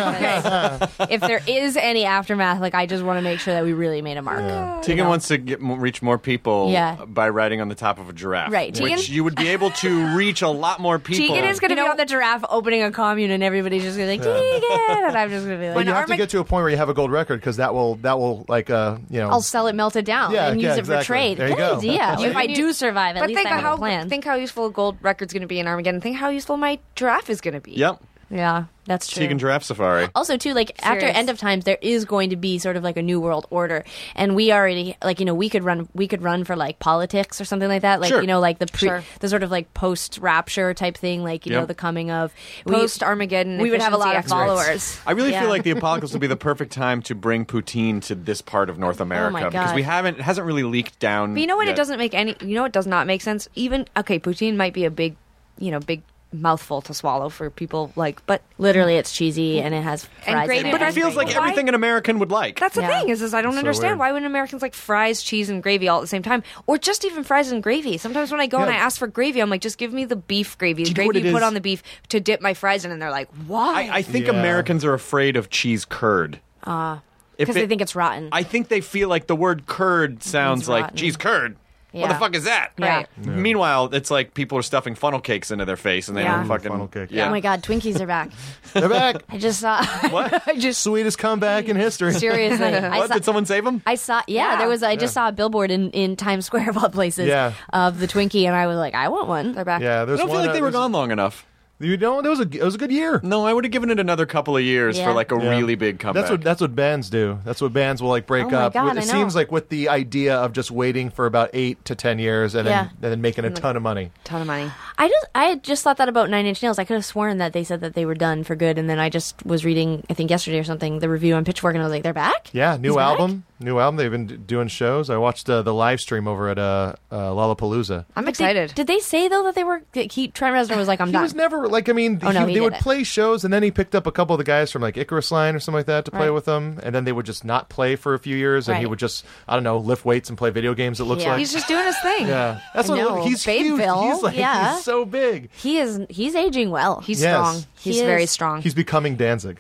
If there is any aftermath, like, I just want to make sure that we really made a mark. Tegan wants to get mo- reach more people Yeah. by riding on the top of a giraffe. Right. Which Tegan- you would be able to reach a lot more people. Tegan is going You to know, be on the the giraffe opening a commune and everybody's just going to be like, Tegan! And I'm just going to be But like, you have to Armag- get to a point where you have a gold record because that will that will like uh you know. I'll sell it melted down Yeah, and yeah, use it exactly. for trade. There you Good go. idea. You- If I do survive, at But least think I have how a plan. think how useful a gold record's going to be in Armageddon. Think how useful my giraffe is going to be. Yep. Yeah, that's true. Tegan Giraffe Safari. Also, too, like after Serious. End of Times, there is going to be sort of like a new world order, and we already like you know we could run we could run for like politics or something like that, like Sure. you know like the pre, Sure. the sort of like post rapture type thing, like you Yep. know the coming of we- Post Armageddon, we would have a lot of efficiency experts. followers. I really Yeah. feel like the apocalypse would be the perfect time to bring poutine to this part of North America because God. we haven't it hasn't really leaked down. But you know what? yet. It doesn't make any. You know what does not make sense? Even okay, poutine might be a big, you know, big mouthful to swallow for people like, but Literally, it's cheesy and it has And fries great in it. But it and feels like Why- everything an American would like. that's the Yeah. thing is, is I don't so understand weird. why wouldn't Americans like fries, cheese, and gravy all at the same time, or just even fries and gravy? Sometimes when I go and I Yeah. ask for gravy, I'm like, just give me the beef gravy, the you know what gravy it you put is? on the beef to dip my fries in, and they're like, why? I, I think Yeah. Americans are afraid of cheese curd. Ah, If because it- they think it's rotten. I think they feel like the word curd sounds like rotten. cheese curd. What Yeah. the fuck is that? Right. Yeah. Meanwhile, it's like people are stuffing funnel cakes into their face and they Yeah. don't fucking Funnel cake. Yeah. Oh my God, Twinkies are back. They're back. I just saw. What? I just Sweetest comeback in history. seriously. I What? saw, Did someone save them? I saw, yeah, Yeah. there was. I just saw a billboard in, in Times Square of all places Yeah. of the Twinkie, and I was like, I want one. they're back. Yeah, I there's don't feel one, like they uh, were there's- gone long enough. You don't. It was a it was a good year. No, I would have given it another couple of years Yeah. for like a Yeah. really big comeback. That's what that's what bands do. That's what bands will like break Oh my up. God, it I know. seems like with the idea of just waiting for about eight to ten years and Yeah. then and then making a ton of money. Ton of money. I just, I had just thought that about Nine Inch Nails. I could have sworn that they said that they were done for good, and then I just was reading, I think yesterday or something, the review on Pitchfork, and I was like, they're back? Yeah, new He's back? album, new album. They've been d- doing shows. I watched uh, the live stream over at uh, uh, Lollapalooza. I'm But they- excited. did they say though that they were? He, Trent Reznor was like, I'm He done. was never like I mean, Oh, no, he they did would it. play shows, and then he picked up a couple of the guys from like Icarus Line or something like that to play Right. with them, and then they would just not play for a few years, and he Right. would just I don't know lift weights and play video games. It looks Yeah. like He's just doing his thing. yeah, that's I what it know. look- he's Babe huge. Phil, He's like yeah. he's so big. he is. He's aging well. He's Yes. strong. He's He very is. strong. He's becoming Danzig.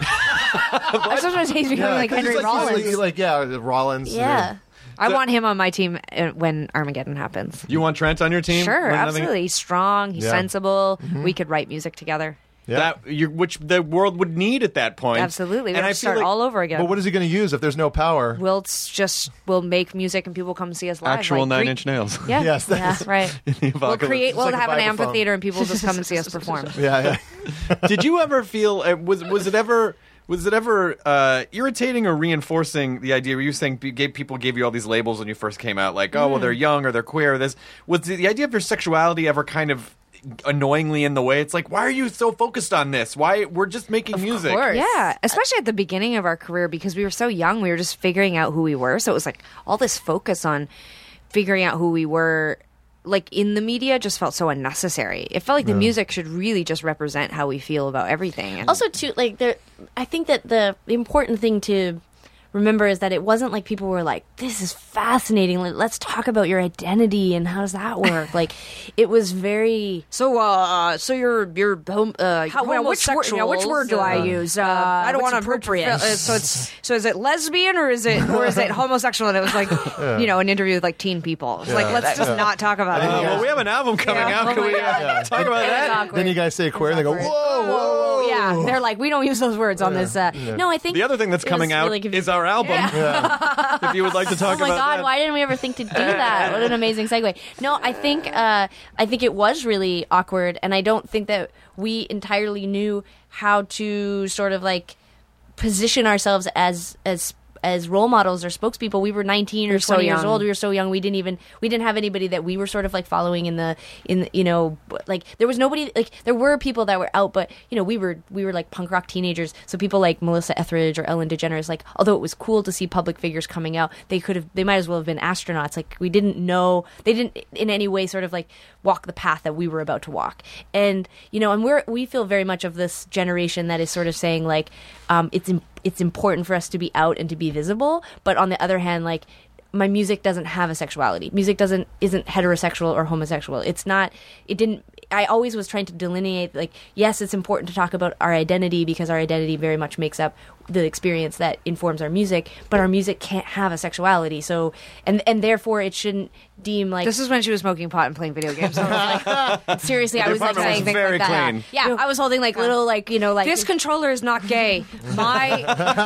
I was going to say he's becoming like 'cause he's Henry like, he's Rollins. like, like yeah, Rollins. yeah. I want him on my team uh, when Armageddon happens. You want Trent on your team? Sure, When nothing- absolutely. He's strong. He's Yeah. sensible. We could write music together. Yeah. That you which the world would need at that point. Absolutely. We And have I to feel start like all over again. But what is he going to use if there's no power? We'll s- just we'll make music and people come see us live. actual like Nine Greek- Inch Nails. Yeah. Yes, yeah, that's- right. The We'll apocalypse. create. It's We'll like a have an vibraphone. amphitheater and people just come and see us perform. Yeah, yeah. Did you ever feel uh, was was it ever was it ever uh, irritating or reinforcing the idea? Were you saying pe- gave, people gave you all these labels when you first came out, like oh well they're young or they're queer? Or this was the, the idea of your sexuality ever kind of annoyingly in the way? It's like why are you so focused on this? Why we're just making music? course. Yeah, especially at the beginning of our career because we were so young. We were just figuring out who we were. So it was like all this focus on figuring out who we were. Like in the media, just felt so unnecessary. It felt like the music should really just represent how we feel about everything. And Also, too, like there, I think that the, the important thing to remember is that it wasn't like people were like, "This is fascinating. Like, let's talk about your identity and how does that work." Like, it was very. So, uh, so you're you're hom- uh, How- well, which word- homosexual. yeah, which word do I use? Uh, I don't what's want to appropriate? Uh, so it's so is it lesbian or is it or is it homosexual? And it was like you know an interview with like teen people. It's like let's just not talk about Uh, it. Well, we have an album coming Yeah. out. Oh Can my we uh, God. talk about It was that? awkward. Then you guys say queer, and they go, whoa, awkward. whoa, whoa. Yeah, they're like, we don't use those words on this. Uh, No, I think The other thing that's it coming was out really confu- is our album. If you would like to talk Oh my about god! that. Why didn't we ever think to do that? What an amazing segue! No, I think uh, I think it was really awkward, and I don't think that we entirely knew how to sort of like position ourselves as as as role models or spokespeople. We were nineteen or so twenty years young. old. We were so young. We didn't even we didn't have anybody that we were sort of like following in the in the, you know like there was nobody like there were people that were out, but you know we were we were like punk rock teenagers. So people like Melissa Etheridge or Ellen DeGeneres, like although it was cool to see public figures coming out, they could have they might as well have been astronauts. Like we didn't know they didn't in any way sort of like walk the path that we were about to walk. And you know, and we're we feel very much of this generation that is sort of saying like um, it's im- it's important for us to be out and to be visible, but on the other hand, like my music doesn't have a sexuality. Music doesn't isn't heterosexual or homosexual. It's not. It didn't. I always was trying to delineate. Like, yes, it's important to talk about our identity because our identity very much makes up the experience that informs our music. But our music can't have a sexuality. So, and and therefore, it shouldn't deem like. This is when she was smoking pot and playing video games. I was like, seriously, The I was like apartment was saying things very like that. clean. Yeah, I was holding like little like you know like this controller is not gay. My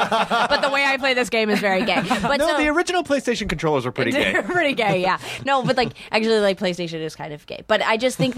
but the way I play this game is very gay. But No, so, the original PlayStation controllers were pretty gay. They're pretty gay, yeah. No, but like actually, like PlayStation is kind of gay. But I just think that like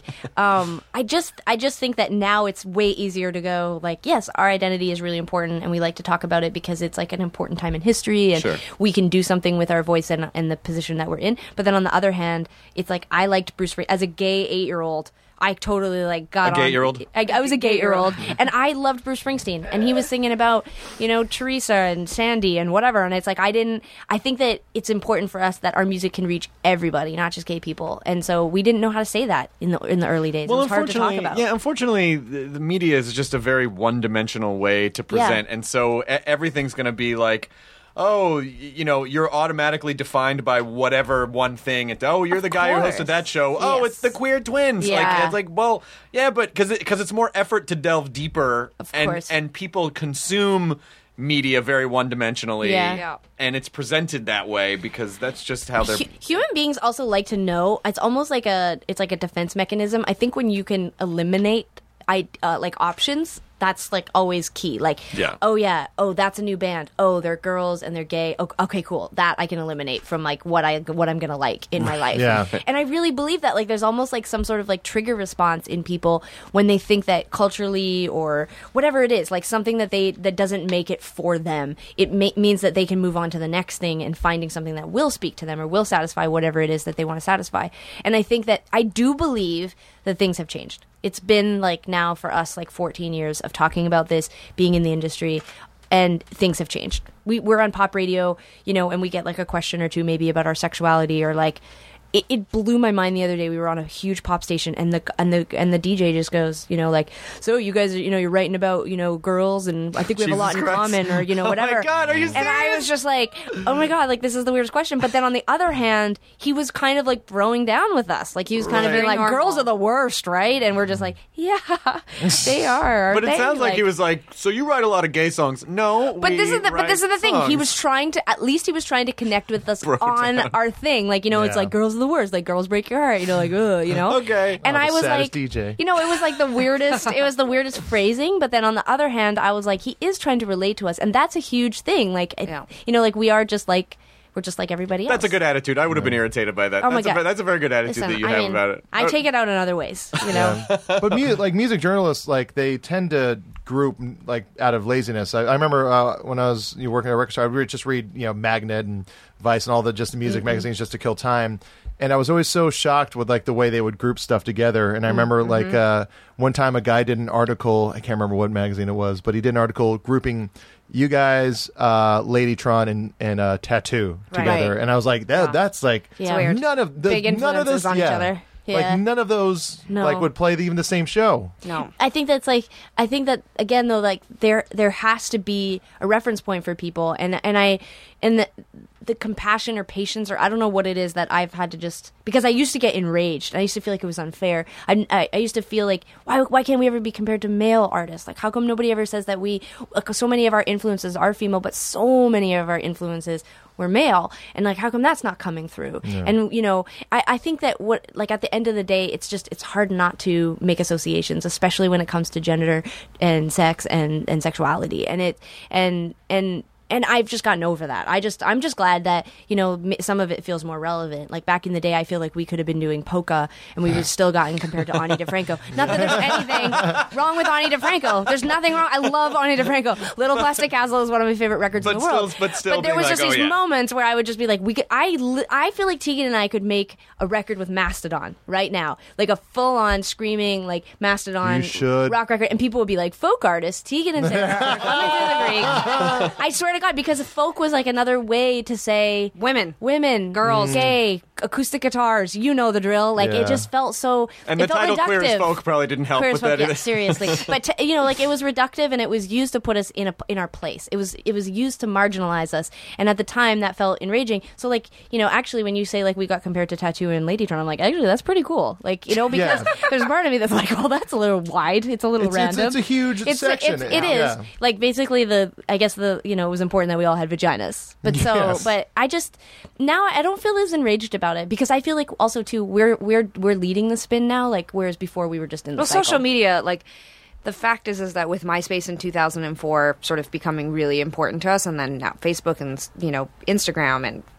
um, I just I just think that now it's way easier to go like, yes, our identity is really important, and we like to talk about it because it's like an important time in history, and Sure. we can do something with our voice and, and the position that we're in. But then on the other hand, it's like I liked Bruce Springsteen as a gay eight year old. I totally like got A on. gay-year-old? I, I was a gay year old, and I loved Bruce Springsteen, and he was singing about you know Teresa and Sandy and whatever, and it's like I didn't. I think that it's important for us that our music can reach everybody, not just gay people, and so we didn't know how to say that in the in the early days. Well, it was hard to talk unfortunately, about. yeah, unfortunately, the, the media is just a very one-dimensional way to present, Yeah. and so e- everything's going to be like, oh, y- you know, you're automatically defined by whatever one thing. And oh, you're Of the guy who course. hosted that show. Oh, Yes. it's the queer twins. Like Yeah. it's like, well, yeah, but because because it's more effort to delve deeper, Of and course. and people consume media very one-dimensionally, Yeah. Yeah. and it's presented that way because that's just how they're. Hu- human beings also like to know. It's almost like a it's like a defense mechanism. I think when you can eliminate I uh, like options, that's like always key. Like, Yeah. oh yeah, oh that's a new band. Oh, they're girls and they're gay. Oh, okay, cool. That I can eliminate from like what I what I'm gonna like in my life. Yeah. And I really believe that like there's almost like some sort of like trigger response in people when they think that culturally or whatever it is, like something that they that doesn't make it for them, it ma- means that they can move on to the next thing and finding something that will speak to them or will satisfy whatever it is that they want to satisfy. And I think that I do believe that things have changed. It's been like now for us like fourteen years of talking about this, being in the industry, and things have changed. We, we're on pop radio, you know, and we get like a question or two maybe about our sexuality or like it, it blew my mind the other day. We were on a huge pop station and the and the and the D J just goes, you know, like, so you guys are, you know, you're writing about, you know, girls and I think we have Jesus a lot in Christ. common or, you know, Oh my whatever. God, are you And I serious? was just like, oh my God, like this is the weirdest question. But then on the other hand, he was kind of like throwing down with us. Like he was kind of Right. being like, Very girls normal. are the worst, right? And we're just like, yeah, they are. But it aren't sounds they? like he was like, so you write a lot of gay songs? No, But we this is the but write this is the thing. He songs. was trying to at least he was trying to connect with us Broke on down. our thing. Like, you know, it's Yeah. like girls are the worst. Like girls break your heart. You know, like ugh, you know. Okay. And Oh, the I was saddest like, D J. you know, it was like the weirdest. It was the weirdest phrasing. But then on the other hand, I was like, he is trying to relate to us, and that's a huge thing. Like, it- Yeah. you know, like we are just like we're just like everybody else. That's a good attitude. I would have been irritated by that. Oh my that's, a, God. ve- that's a very good attitude Listen, that you I have mean, about it. I Uh, take it out in other ways. You know. But mu- like music journalists, like they tend to group like out of laziness. I, I remember uh, when I was you know, working at a record store, I would just read you know Magnet and Vice and all the just the music magazines just to kill time. And I was always so shocked with like the way they would group stuff together. And I remember like uh, one time a guy did an article. I can't remember what magazine it was, but he did an article grouping you guys, uh, Ladytron, and and uh, Tattoo Right. together. Right. And I was like, that Yeah. that's like It's weird. none of the Big none of influences those on each yeah. other. Yeah. Like none of those No. like would play even the same show. No. I think that's like I think that again though like there there has to be a reference point for people and and I and the the compassion or patience or I don't know what it is that I've had to just because I used to get enraged. I used to feel like it was unfair. I, I, I used to feel like why why can't we ever be compared to male artists? Like how come nobody ever says that we like, so many of our influences are female, but so many of our influences were male, and like how come that's not coming through? And you know, I, I think that what like at the end of the day, it's just it's hard not to make associations, especially when it comes to gender and sex and and sexuality, and it and and. And I've just gotten over that. I just, I'm just glad that, you know, m- some of it feels more relevant. Like back in the day, I feel like we could have been doing polka and we would still gotten compared to Ani DeFranco. Not that there's anything wrong with Ani DeFranco. There's nothing wrong. I love Ani DeFranco. Little Plastic Castle is one of my favorite records But in the world. still- but still there being was like, just oh, these yeah. moments where I would just be like, we could, I, li- I feel like Tegan and I could make a record with Mastodon right now. Like a full on screaming, like Mastodon You should. rock record. And people would be like, folk artists, Tegan and Sarah are coming through the Greek. I swear to God, because folk was like another way to say Women. women, girls, gay, acoustic guitars. You know the drill. Like Yeah. it just felt so. and it the felt title Queer as reductive. Folk probably didn't help Queer as with folk, that yeah, either. seriously. But to, you know, like it was reductive, and it was used to put us in a in our place. It was it was used to marginalize us, and at the time that felt enraging. So like you know, actually, when you say like we got compared to Tattoo and Ladytron, I'm like actually that's pretty cool. Like you know, because Yeah. there's part of me that's like, well, that's a little wide. It's a little It's- it's- random. it's a huge It's- section. It's, it is Yeah. like basically the I guess the you know it was important that we all had vaginas. But so Yes. but I just now I don't feel as enraged about it because I feel like also too we're we're we're leading the spin now. Like whereas before we were just in the Well, cycle. social media, like the fact is, is that with MySpace in two thousand four sort of becoming really important to us, and then now Facebook and you know Instagram and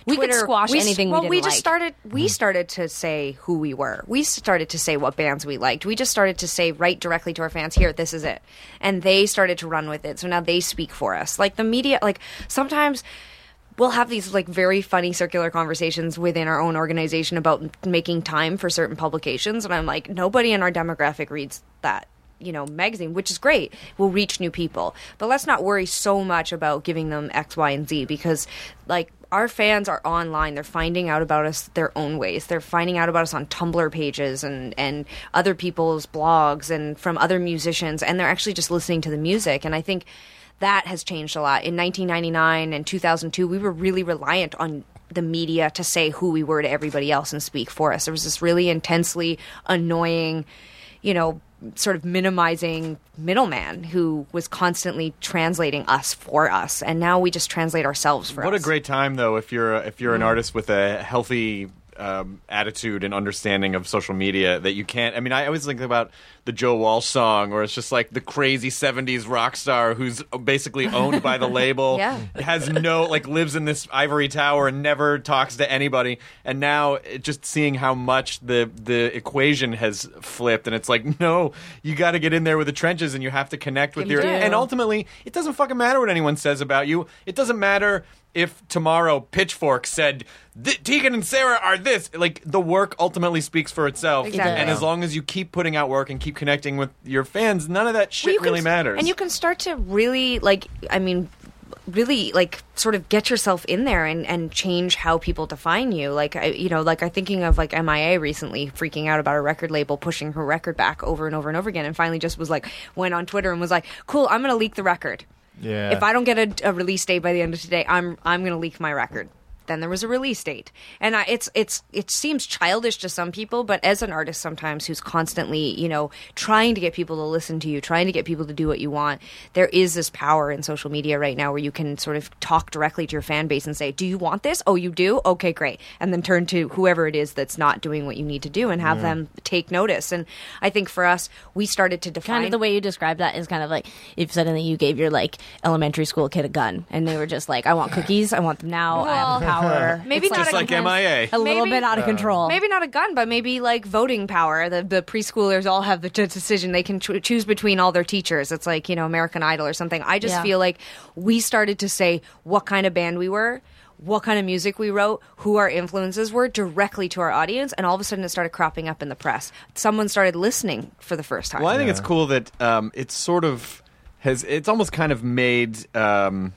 We could Twitter, squash we, anything we well, didn't we just like. started. We started to say who we were. We started to say what bands we liked. We just started to say right directly to our fans, here, this is it, and they started to run with it. So now they speak for us. Like the media, like sometimes we'll have these like very funny circular conversations within our own organization about making time for certain publications, and I'm like, nobody in our demographic reads that, you know, magazine, which is great. We'll reach new people, but let's not worry so much about giving them X, Y, and Z, because like our fans are online. They're finding out about us their own ways. They're finding out about us on Tumblr pages and, and other people's blogs and from other musicians, and they're actually just listening to the music. And I think that has changed a lot. In nineteen ninety-nine and two thousand two, we were really reliant on the media to say who we were to everybody else and speak for us. There was this really intensely annoying, you know, sort of minimizing middleman who was constantly translating us for us, and now we just translate ourselves for What us. a great time, though, if you're if you're an Mm. artist with a healthy um, attitude and understanding of social media, that you can't. I mean, I always think about the Joe Walsh song, where it's just like the crazy seventies rock star who's basically owned by the label, Yeah. has no, like, lives in this ivory tower and never talks to anybody. And now it, just seeing how much the the equation has flipped, and it's like, no, you got to get in there with the trenches, and you have to connect with You your. do. And ultimately, it doesn't fucking matter what anyone says about you. It doesn't matter if tomorrow Pitchfork said "Th- Tegan and Sarah are this. Like, the work ultimately speaks for itself. Exactly. And as long as you keep putting out work and keep connecting with your fans, none of that Well, shit you can really s- matters. And you can start to really, like, I mean, really, like, sort of get yourself in there and, and change how people define you. Like, I, you know, like, I'm thinking of, like, M I A recently freaking out about a record label pushing her record back over and over and over again, and finally just was like, went on Twitter and was like, cool, I'm going to leak the record. Yeah. If I don't get a, a release date by the end of today, I'm I'm going to leak my record. Then there was a release date, and I, it's it's it seems childish to some people, but as an artist sometimes who's constantly, you know, trying to get people to listen to you, trying to get people to do what you want, there is this power in social media right now where you can sort of talk directly to your fan base and say, do you want this? Oh, you do? Okay, great. And then turn to whoever it is that's not doing what you need to do and have Yeah. them take notice. And I think for us, we started to define Kind of the way you describe that is kind of like if suddenly you gave your like elementary school kid a gun and they were just like, I want cookies, I want them now, I have power. Maybe It's not Just a like gun. M I A. A little Maybe- bit out of control. Maybe not a gun, but maybe like voting power. The, the preschoolers all have the t- decision. They can cho- choose between all their teachers. It's like, you know, American Idol or something. I just Yeah. feel like we started to say what kind of band we were, what kind of music we wrote, who our influences were directly to our audience, and all of a sudden it started cropping up in the press. Someone started listening for the first time. Well, I think it's cool that um, it's sort of has. It's almost kind of made um,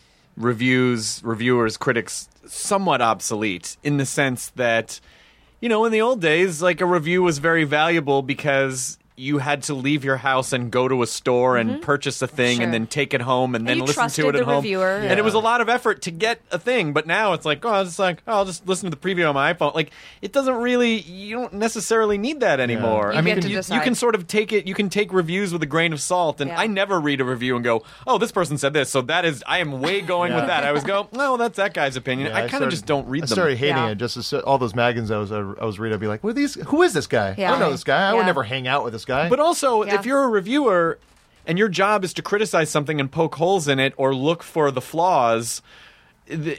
reviews, reviewers, critics somewhat obsolete in the sense that, you know, in the old days, like a review was very valuable because you had to leave your house and go to a store and purchase a thing Sure. and then take it home and, And then you listen trusted to it at the home. reviewer. And it was a lot of effort to get a thing. But now it's like, oh, it's like, oh, I'll just listen to the preview on my iPhone. Like, it doesn't really, you don't necessarily need that anymore. You I mean, get to you, you decide. can sort of take it, you can take reviews with a grain of salt. And Yeah. I never read a review and go, oh, this person said this. So that is, I am way going Yeah. with that. I always go, no, that's that guy's opinion. Yeah, I kind started- of just don't read I them. started hating Yeah. it. Just as, all those magazines I was I was reading, I'd be like, "What are these? Who is this guy? Yeah. I don't know this guy. I would Yeah. never hang out with this guy." But also, Yeah. if you're a reviewer and your job is to criticize something and poke holes in it or look for the flaws, th-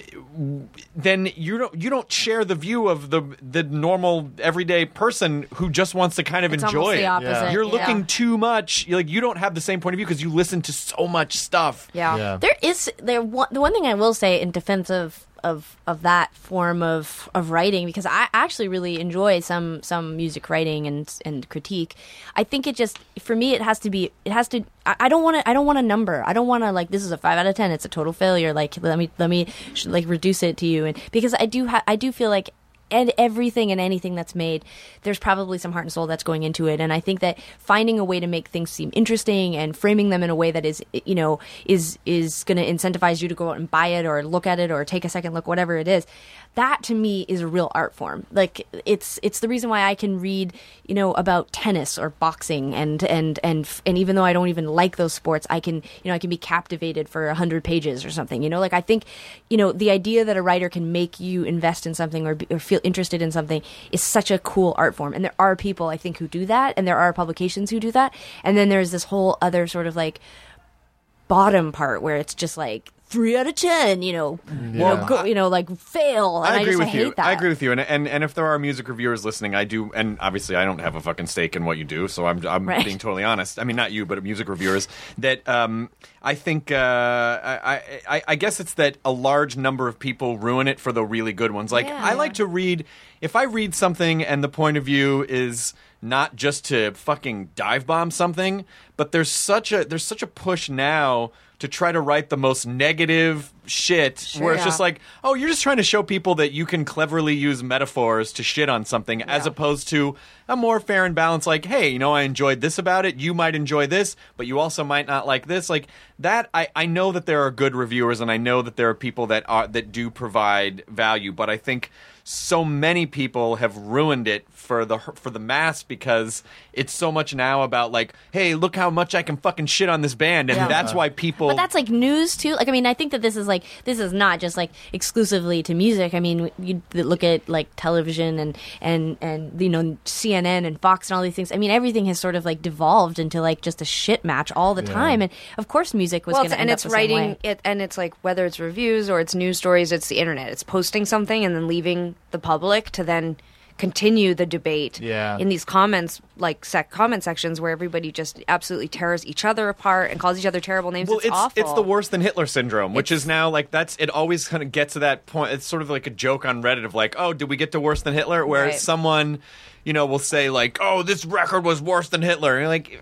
then you don't you don't share the view of the the normal everyday person who just wants to kind of It's enjoy almost the it. opposite, You're yeah. looking too much. You're like you don't have the same point of view because you listen to so much stuff. Yeah. Yeah. There is there one, the one thing I will say in defense of of of that form of of writing, because I actually really enjoy some some music writing and and critique. I think it just for me it has to be it has to I, I don't want to I don't want a number. I don't want to like this is a five out of ten. It's a total failure. Like let me let me sh- like reduce it to you, and because I do ha- I do feel like. And everything and anything that's made, there's probably some heart and soul that's going into it. And I think that finding a way to make things seem interesting and framing them in a way that is, you know, is is going to incentivize you to go out and buy it or look at it or take a second look, whatever it is, that to me is a real art form. Like it's it's the reason why I can read, you know, about tennis or boxing and and and and even though I don't even like those sports, I can, you know, I can be captivated for a hundred pages or something. You know, like I think, you know, the idea that a writer can make you invest in something or, be, or feel interested in something is such a cool art form. And there are people I think who do that, and there are publications who do that. And then there's this whole other sort of like bottom part where it's just like three out of ten, you know, you Well, know, go, you know, like fail. And I I, agree just with I you. hate that. I agree with you. And, and and if there are music reviewers listening, I do. And obviously, I don't have a fucking stake in what you do, so I'm I'm Right. being totally honest. I mean, not you, but music reviewers. That um, I think uh, I, I I guess it's that a large number of people ruin it for the really good ones. Like Yeah. I like to read. If I read something and the point of view is not just to fucking dive bomb something, but there's such a there's such a push now to try to write the most negative shit where it's yeah. just like, oh, you're just trying to show people that you can cleverly use metaphors to shit on something as opposed to a more fair and balanced, like, hey, you know, I enjoyed this about it. You might enjoy this, but you also might not like this. Like that, I, I know that there are good reviewers and I know that there are people that are that do provide value, but I think so many people have ruined it for the for the mass because it's so much now about like, hey, look how much I can fucking shit on this band, and Yeah. that's why people. But that's like news too. Like, I mean, I think that this is like this is not just like exclusively to music. I mean, you look at like television and and and you know C N N and Fox and all these things. I mean, everything has sort of like devolved into like just a shit match all the time. And of course, music was well, going to it's- and end it's up the same writing way. it, and it's like whether it's reviews or it's news stories, it's the internet. It's posting something and then leaving the public to then continue the debate Yeah. in these comments, like sec- comment sections where everybody just absolutely tears each other apart and calls each other terrible names. Well, it's, it's awful. it's the worse than Hitler syndrome, which is now like that's it. Always kind of gets to that point. It's sort of like a joke on Reddit of like, oh, did we get to worse than Hitler? Where Right. someone, you know, will say like, oh, this record was worse than Hitler. And you're like,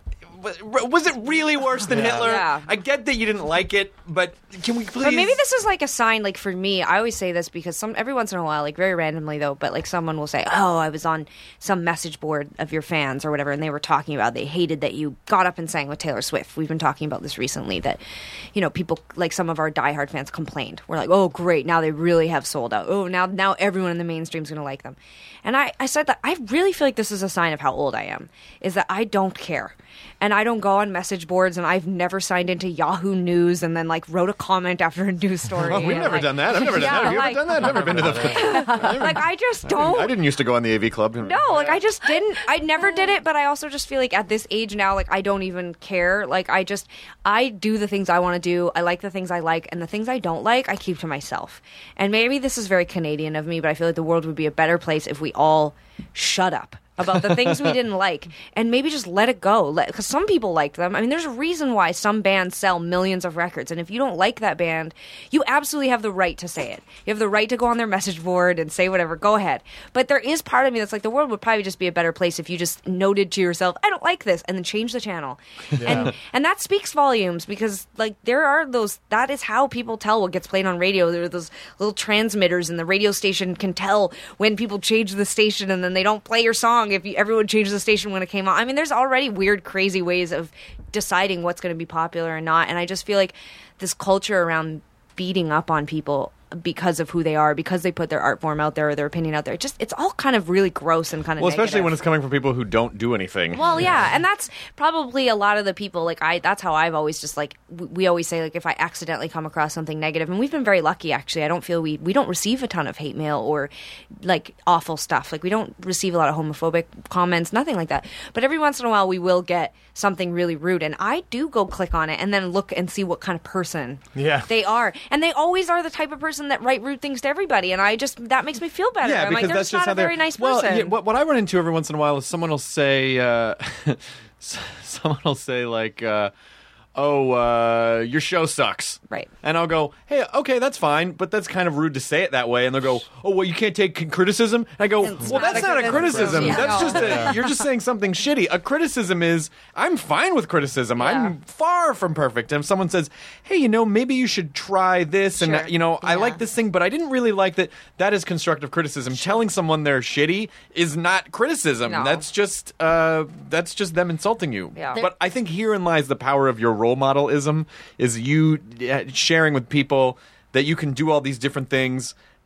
was it really worse than Hitler? Yeah. I get that you didn't like it, but can we please? But maybe this is like a sign, like for me, I always say this because some every once in a while, like very randomly though, but like someone will say, "Oh, I was on some message board of your fans or whatever, and they were talking about they hated that you got up and sang with Taylor Swift." We've been talking about this recently that, you know, people like some of our diehard fans complained. We're like, "Oh, great, now they really have sold out. Oh, now now everyone in the mainstream is going to like them." And I I said that I really feel like this is a sign of how old I am, is that I don't care. And I don't go on message boards, and I've never signed into Yahoo News and then like wrote a comment after a news story. Oh, we've and, never like- done that. I've never done Yeah, that. Have you like- ever done that? I've never been to the. like I just don't. I didn't used to go on the A V Club. No, like I just didn't. I never did it, but I also just feel like at this age now, like I don't even care. Like I just, I do the things I want to do. I like the things I like, and the things I don't like, I keep to myself. And maybe this is very Canadian of me, but I feel like the world would be a better place if we all shut up about the things we didn't like and maybe just let it go. Because some people like them. I mean, there's a reason why some bands sell millions of records. And if you don't like that band, you absolutely have the right to say it. You have the right to go on their message board and say whatever. Go ahead. But there is part of me that's like, the world would probably just be a better place if you just noted to yourself, I don't like this, and then change the channel. And and that speaks volumes because, like, there are those, that is how people tell what gets played on radio. There are those little transmitters, and the radio station can tell when people change the station and then they don't play your song if you, everyone changed the station when it came on. I mean, there's already weird, crazy ways of deciding what's going to be popular and not. And I just feel like this culture around beating up on people because of who they are, because they put their art form out there or their opinion out there, it just it's all kind of really gross and kind of Well, especially negative. when it's coming from people who don't do anything. Well, yeah, and that's probably a lot of the people. Like I, that's how I've always just like w- we always say like if I accidentally come across something negative, and we've been very lucky actually. I don't feel we we don't receive a ton of hate mail or like awful stuff. Like we don't receive a lot of homophobic comments, nothing like that. But every once in a while, we will get something really rude, and I do go click on it and then look and see what kind of person Yeah. they are, and they always are the type of person that write rude things to everybody, and I just that makes me feel better. Yeah, I'm because like, they're that's just just not how a very they're- nice well, person. yeah, what, what I run into every once in a while is someone will say, uh, someone will say like, uh, "Oh, uh, your show sucks." Right. And I'll go, "Hey, okay, that's fine, but that's kind of rude to say it that way." And they'll go, "Oh, well, you can't take criticism." And I go, It's "Well, not that's a not a criticism. criticism. Yeah. That's just a, you're just saying something shitty. A criticism is I'm fine with criticism. I'm far from perfect." And if someone says, "Hey, you know, maybe you should try this," Sure. and you know, I Yeah. like this thing, but I didn't really like that. That is constructive criticism. Telling someone they're shitty is not criticism. No. That's just uh, that's just them insulting you. Yeah. But I think herein lies the power of your role modelism: is you uh, sharing with people that you can do all these different things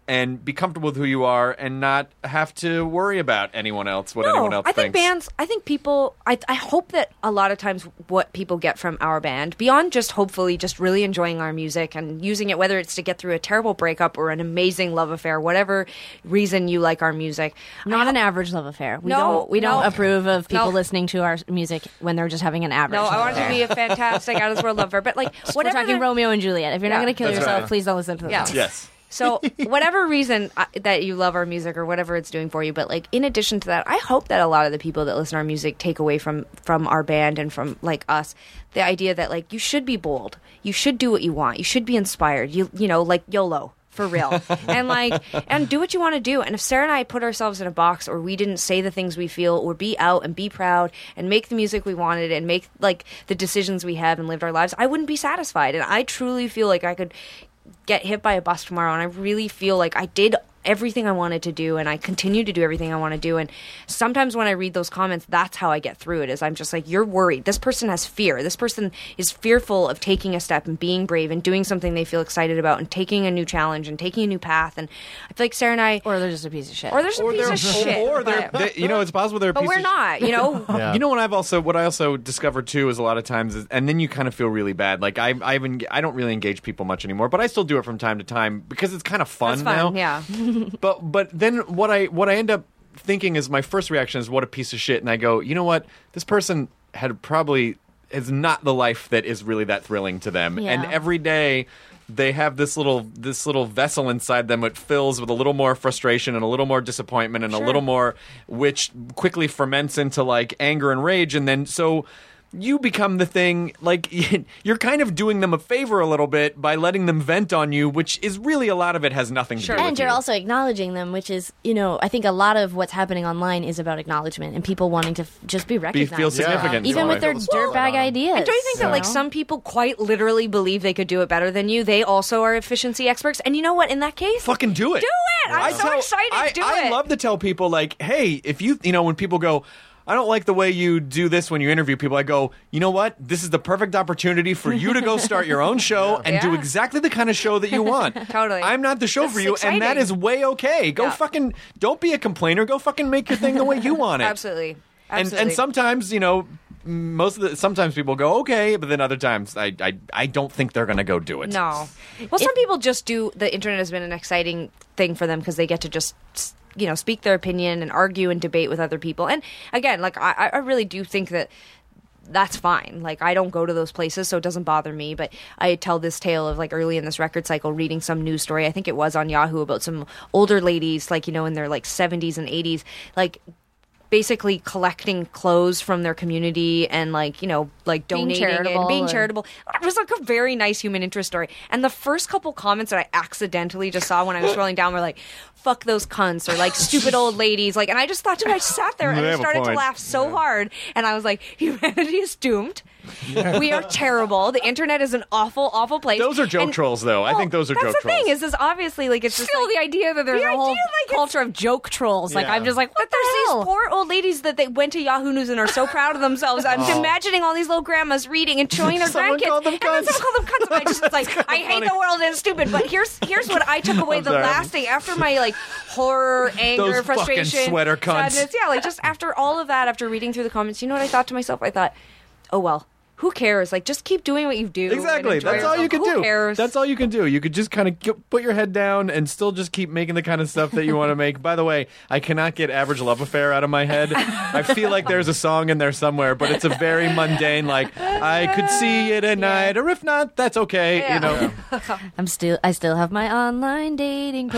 and be comfortable with who you are and not have to worry about anyone else, what no, anyone else I think thinks. bands, I think people, I, I hope that a lot of times what people get from our band, beyond just hopefully just really enjoying our music and using it, whether it's to get through a terrible breakup or an amazing love affair, whatever reason you like our music. Not I an ho- average love affair. We No, don't we don't no. approve of people No. listening to our music when they're just having an average. No, I love want it to affair. be a fantastic, out of this world love affair. But like, We're whatever talking the- Romeo and Juliet. If you're Yeah. not going to kill That's yourself, right. please don't listen to the Yeah. song. Yes. So whatever reason uh, that you love our music or whatever it's doing for you, but like in addition to that, I hope that a lot of the people that listen to our music take away from from our band and from like us the idea that like you should be bold, you should do what you want, you should be inspired, you you know like YOLO. For real. And like and do what you want to do. And if Sarah and I put ourselves in a box or we didn't say the things we feel or be out and be proud and make the music we wanted and make like the decisions we have and lived our lives, I wouldn't be satisfied. And I truly feel like I could get hit by a bus tomorrow and I really feel like I did everything I wanted to do and I continue to do everything I want to do. And sometimes when I read those comments, that's how I get through it, is I'm just like, you're worried. This person has fear. This person is fearful of taking a step and being brave and doing something they feel excited about and taking a new challenge and taking a new path. And I feel like Sarah and I... Or they're just a piece of shit. Or there's a Or piece they're, of shit. or they're, but- they, you know, it's possible they're a but piece we're of not, you know? Yeah. You know what I've also what I also discovered too is a lot of times is, and then you kind of feel really bad. Like I I even I don't really engage people much anymore, but I still do it from time to time because it's kind of fun, That's fun, now. yeah. But but then what I what I end up thinking is my first reaction is what a piece of shit, and I go, you know what, this person had probably is not the life that is really that thrilling to them, Yeah. and every day they have this little this little vessel inside them that fills with a little more frustration and a little more disappointment and a little more, which quickly ferments into like anger and rage, and then so you become the thing, like you're kind of doing them a favor a little bit by letting them vent on you, which is really a lot of it has nothing to do with And you're you. also acknowledging them, which is, you know, I think a lot of what's happening online is about acknowledgement and people wanting to f- just be recognized. feel significant in Even some with way. their Feel the spotlight dirtbag on 'em. ideas. And don't you think that, like, know? some people quite literally believe they could do it better than you? They also are efficiency experts. And you know what? In that case, Fucking do it. Do it! I'm I so tell- excited. I, do I it. love to tell people, like, hey, if you, you know, when people go, I don't like the way you do this when you interview people, I go, you know what? This is the perfect opportunity for you to go start your own show and do Yeah. exactly the kind of show that you want. Totally. I'm not the show This for is you, and that exciting. is way okay. Go Yeah. fucking, don't be a complainer. Go fucking make your thing the way you want it. Absolutely. And, Absolutely. and sometimes, you know, most of the sometimes people go okay, but then other times I I, I don't think they're gonna go do it. No. Well, some people just do. The internet has been an exciting thing for them because they get to just, you know, speak their opinion and argue and debate with other people. And again, like I, I really do think that that's fine. Like I don't go to those places, so it doesn't bother me. But I tell this tale of like early in this record cycle, reading some news story. I think it was on Yahoo about some older ladies, like you know, in their like seventies and eighties, like. Basically collecting clothes from their community and like you know like Being donating charitable and being and- charitable. It was like a very nice human interest story. And the first couple comments that I accidentally just saw when I was scrolling down were like, "Fuck those cunts" or like "stupid old ladies." Like, and I just thought to myself, I sat there and They I have a started to point. laugh so hard. And I was like, humanity is doomed. We are terrible. The internet is an awful, awful place. Those are joke And- trolls, though. I Well, think those are that's joke the trolls. thing is, is obviously like it's just Still, like, the idea that there's the a whole idea, like, it's- culture of joke trolls. Like, Yeah. I'm just like, what But there's the hell? these poor old ladies that they went to Yahoo News and are so proud of themselves. I'm imagining all these little grandmas reading and showing their Someone grandkids. called them and then cunts. someone called them cunts. And I just was like, I hate funny. the world and it's stupid. But here's here's what I took away I'm the sorry. last thing after my like horror, anger, Those fucking frustration, sweater cunts. sadness. Yeah, like just after all of that, after reading through the comments, you know what I thought to myself? I thought, oh well. Who cares? Like, just keep doing what you do. and Exactly. enjoy That's all you yourself. can Who do. Cares? That's all you can do. You could just kind of put your head down and still just keep making the kind of stuff that you want to make. By the way, I cannot get Average Love Affair out of my head. I feel like there's a song in there somewhere, but it's a very mundane, like, I could see it at night, or if not, that's okay. Yeah. You know, I'm still, I still have my online dating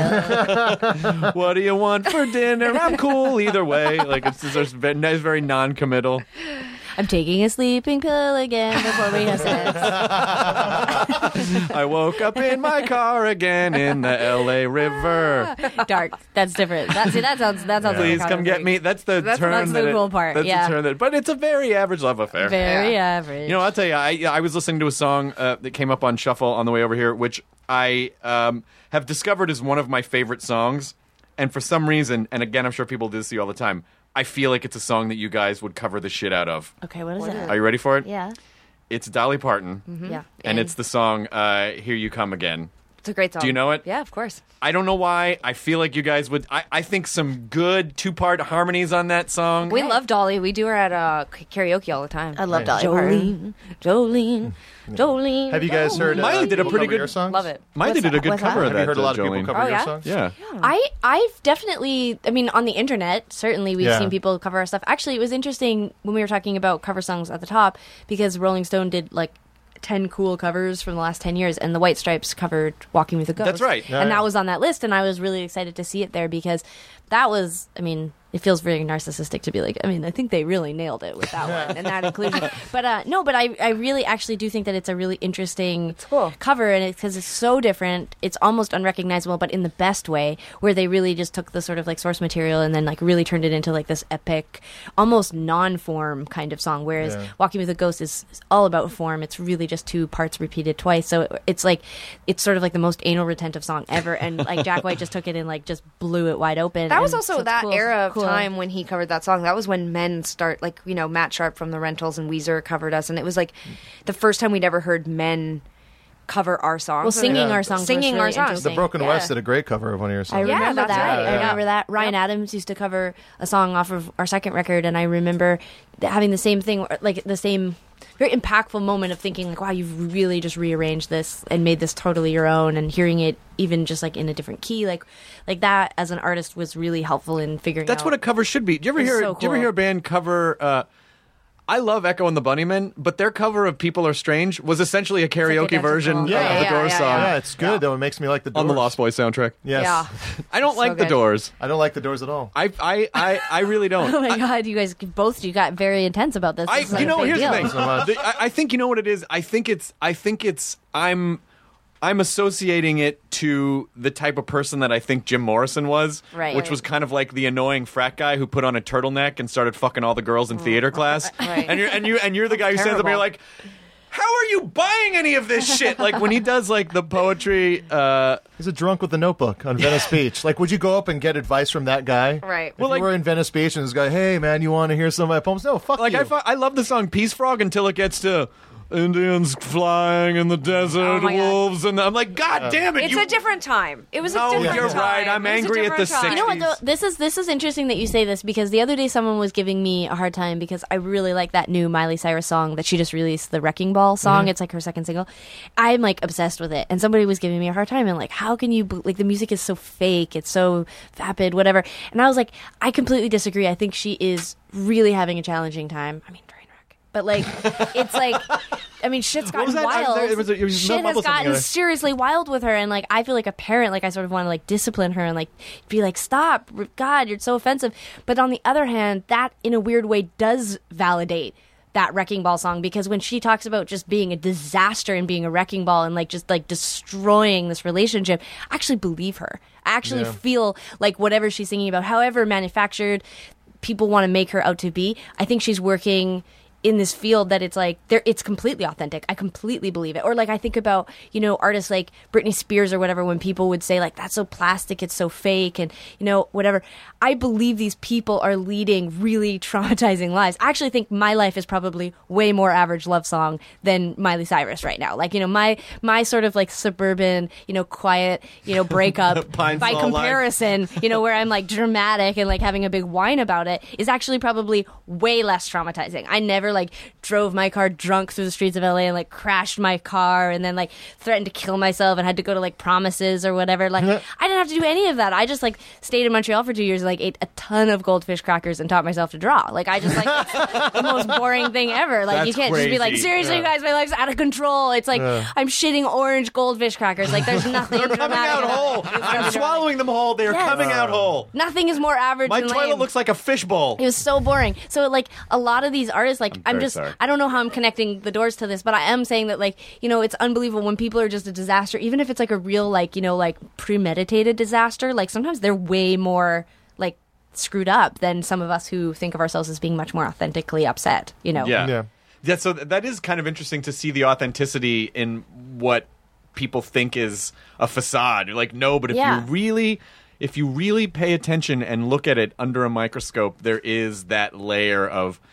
profile. what do you want for dinner? I'm cool either way. Like, it's just very, it's very non-committal. I'm taking a sleeping pill again before we have sex. I woke up in my car again in the L A River. Dark. That's different. That, see, that sounds. That sounds. Please like a come get conflict. me. That's the That's- turn. that's the that it- cool part, That's yeah. the turn that. But it's a very average love affair. Very Yeah. average. You know, I'll tell you. I I was listening to a song uh, that came up on Shuffle on the way over here, which I um, have discovered is one of my favorite songs. And for some reason, and again, I'm sure people do this to you all the time, I feel like it's a song that you guys would cover the shit out of. Okay, what is it? Are you ready for it? Yeah. It's Dolly Parton. Yeah. And it's the song uh, "Here You Come Again." It's a great song. Do you know it? Yeah, of course. I don't know why. I feel like you guys would. I, I think some good two-part harmonies on that song. We love Dolly. We do her at uh, karaoke all the time. I love Nice. Dolly Jolene, Jolene, Jolene. Have you guys heard? Miley uh, did a people pretty cover good- your songs? Love it. Miley What's did a that? good What's cover that? of Have that. you heard a uh, lot of Jolene. people cover Oh, your yeah? songs? Yeah. I I've definitely I mean on the internet certainly we've Yeah. seen people cover our stuff. Actually, it was interesting when we were talking about cover songs at the top because Rolling Stone did like ten cool covers from the last ten years and the White Stripes covered Walking with a Ghost. That's right. Yeah, and yeah. that was on that list and I was really excited to see it there because that was I mean it feels very narcissistic to be like, I mean, I think they really nailed it with that one and that inclusion. But uh, no, but I, I really actually do think that it's a really interesting cool. cover, and it's because it's so different. It's almost unrecognizable, but in the best way, where they really just took the sort of like source material and then like really turned it into like this epic, almost non-form kind of song. Whereas Yeah. Walking with a Ghost is, is all about form. It's really just two parts repeated twice. So it, it's like it's sort of like the most anal retentive song ever. And like Jack White just took it and like just blew it wide open. That was And also so it's that cool- era of cool. time when he covered that song. That was when men start, like, you know, Matt Sharp from the Rentals and Weezer covered us, and it was like the first time we'd ever heard men cover our songs. Well, singing Yeah. our songs, was Singing really our songs. interesting. The Broken Yeah. West did a great cover of one of your I songs. Yeah, remember that's that. right. I Yeah. remember that. Ryan Adams used to cover a song off of our second record, and I remember th- having the same thing, like the same very impactful moment of thinking, like, wow, you've really just rearranged this and made this totally your own, and hearing it even just like in a different key, like, like that as an artist was really helpful in figuring. That's out. what a cover should be. Do you ever It's hear? so Do you ever cool. hear a band cover? Uh, I love Echo and the Bunnymen, but their cover of "People Are Strange" was essentially a karaoke identical. version Yeah, of the yeah, Doors yeah, song Yeah, it's good though. It makes me like the Doors. on the Lost Boys soundtrack. Yes. Yeah. I don't So like the good. Doors. I don't like the Doors at all. I I I, I really don't. Oh my god, you guys both you got very intense about this. I, This is like you a know, big here's deal. the thing. So much. The- I, I think you know what it is. I think it's. I think it's. I'm. I'm associating it to the type of person that I think Jim Morrison was, Right. which was kind of like the annoying frat guy who put on a turtleneck and started fucking all the girls in theater class. Right. And you're and you and you're the guy who stands up and you're Terrible. like, how are you buying any of this shit? Like when he does like the poetry. Uh, He's a drunk with a notebook on Venice Beach. Like, would you go up and get advice from that guy? Right. If Well, you like- were in Venice Beach and this guy, hey man, you want to hear some of my poems? No, fuck like you. I, fu- I love the song Peace Frog until it gets to. Indians flying in the desert, Oh my God. wolves, and I'm like, God damn it! It's you, a different time. It was a No, different you're time. right. I'm It was a angry at the different time. You know what though? This is this is interesting that you say this because the other day someone was giving me a hard time because I really like that new Miley Cyrus song that she just released, the Wrecking Ball song. Mm-hmm. It's like her second single. I'm like obsessed with it, and somebody was giving me a hard time and like, how can you be- like the music is so fake, it's so vapid, whatever. And I was like, I completely disagree. I think she is really having a challenging time. I mean, train wreck, but like, it's like. I mean, shit's What was gotten that? I- wild. there- it was a- it was Shit Mel has Bubbles something gotten other. seriously wild with her, and like I feel like a parent, like I sort of want to like discipline her and like be like, stop, God, you're so offensive. But on the other hand, that in a weird way does validate that Wrecking Ball song because when she talks about just being a disaster and being a wrecking ball and like just like destroying this relationship, I actually believe her. I actually Yeah. feel like whatever she's singing about, however manufactured people want to make her out to be, I think she's working in this field that it's like there it's completely authentic. I completely believe it. Or like I think about, you know, artists like Britney Spears or whatever, when people would say like that's so plastic, it's so fake, and you know, whatever. I believe these people are leading really traumatizing lives. I actually think my life is probably way more average love song than Miley Cyrus right now. Like, you know, my my sort of like suburban, you know, quiet, you know, breakup Pine by Sol life. comparison, you know, where I'm like dramatic and like having a big whine about it is actually probably way less traumatizing. I never like drove my car drunk through the streets of L A and like crashed my car and then like threatened to kill myself and had to go to like promises or whatever. Like I didn't have to do any of that. I just like stayed in Montreal for two years and like ate a ton of goldfish crackers and taught myself to draw. Like I just like it's the most boring thing ever. Like you That's can't just be like, crazy. seriously, you guys, my life's out of control. It's like I'm shitting orange goldfish crackers. Like there's nothing They're coming dramatic out about whole. it. It's I'm really swallowing them whole. They're Yes. coming out whole. Nothing is more average My than toilet lame. looks like a fishbowl. It was so boring. So like a lot of these artists, like I'm, very just, sorry. I don't know how I'm connecting the Doors to this, but I am saying that like, you know, it's unbelievable when people are just a disaster, even if it's like a real like, you know, like premeditated disaster, like sometimes they're way more like screwed up than some of us who think of ourselves as being much more authentically upset, you know? Yeah. Yeah. Yeah, so th- that is kind of interesting to see the authenticity in what people think is a facade. You're like, no, but if Yeah. you really if you really pay attention and look at it under a microscope, there is that layer of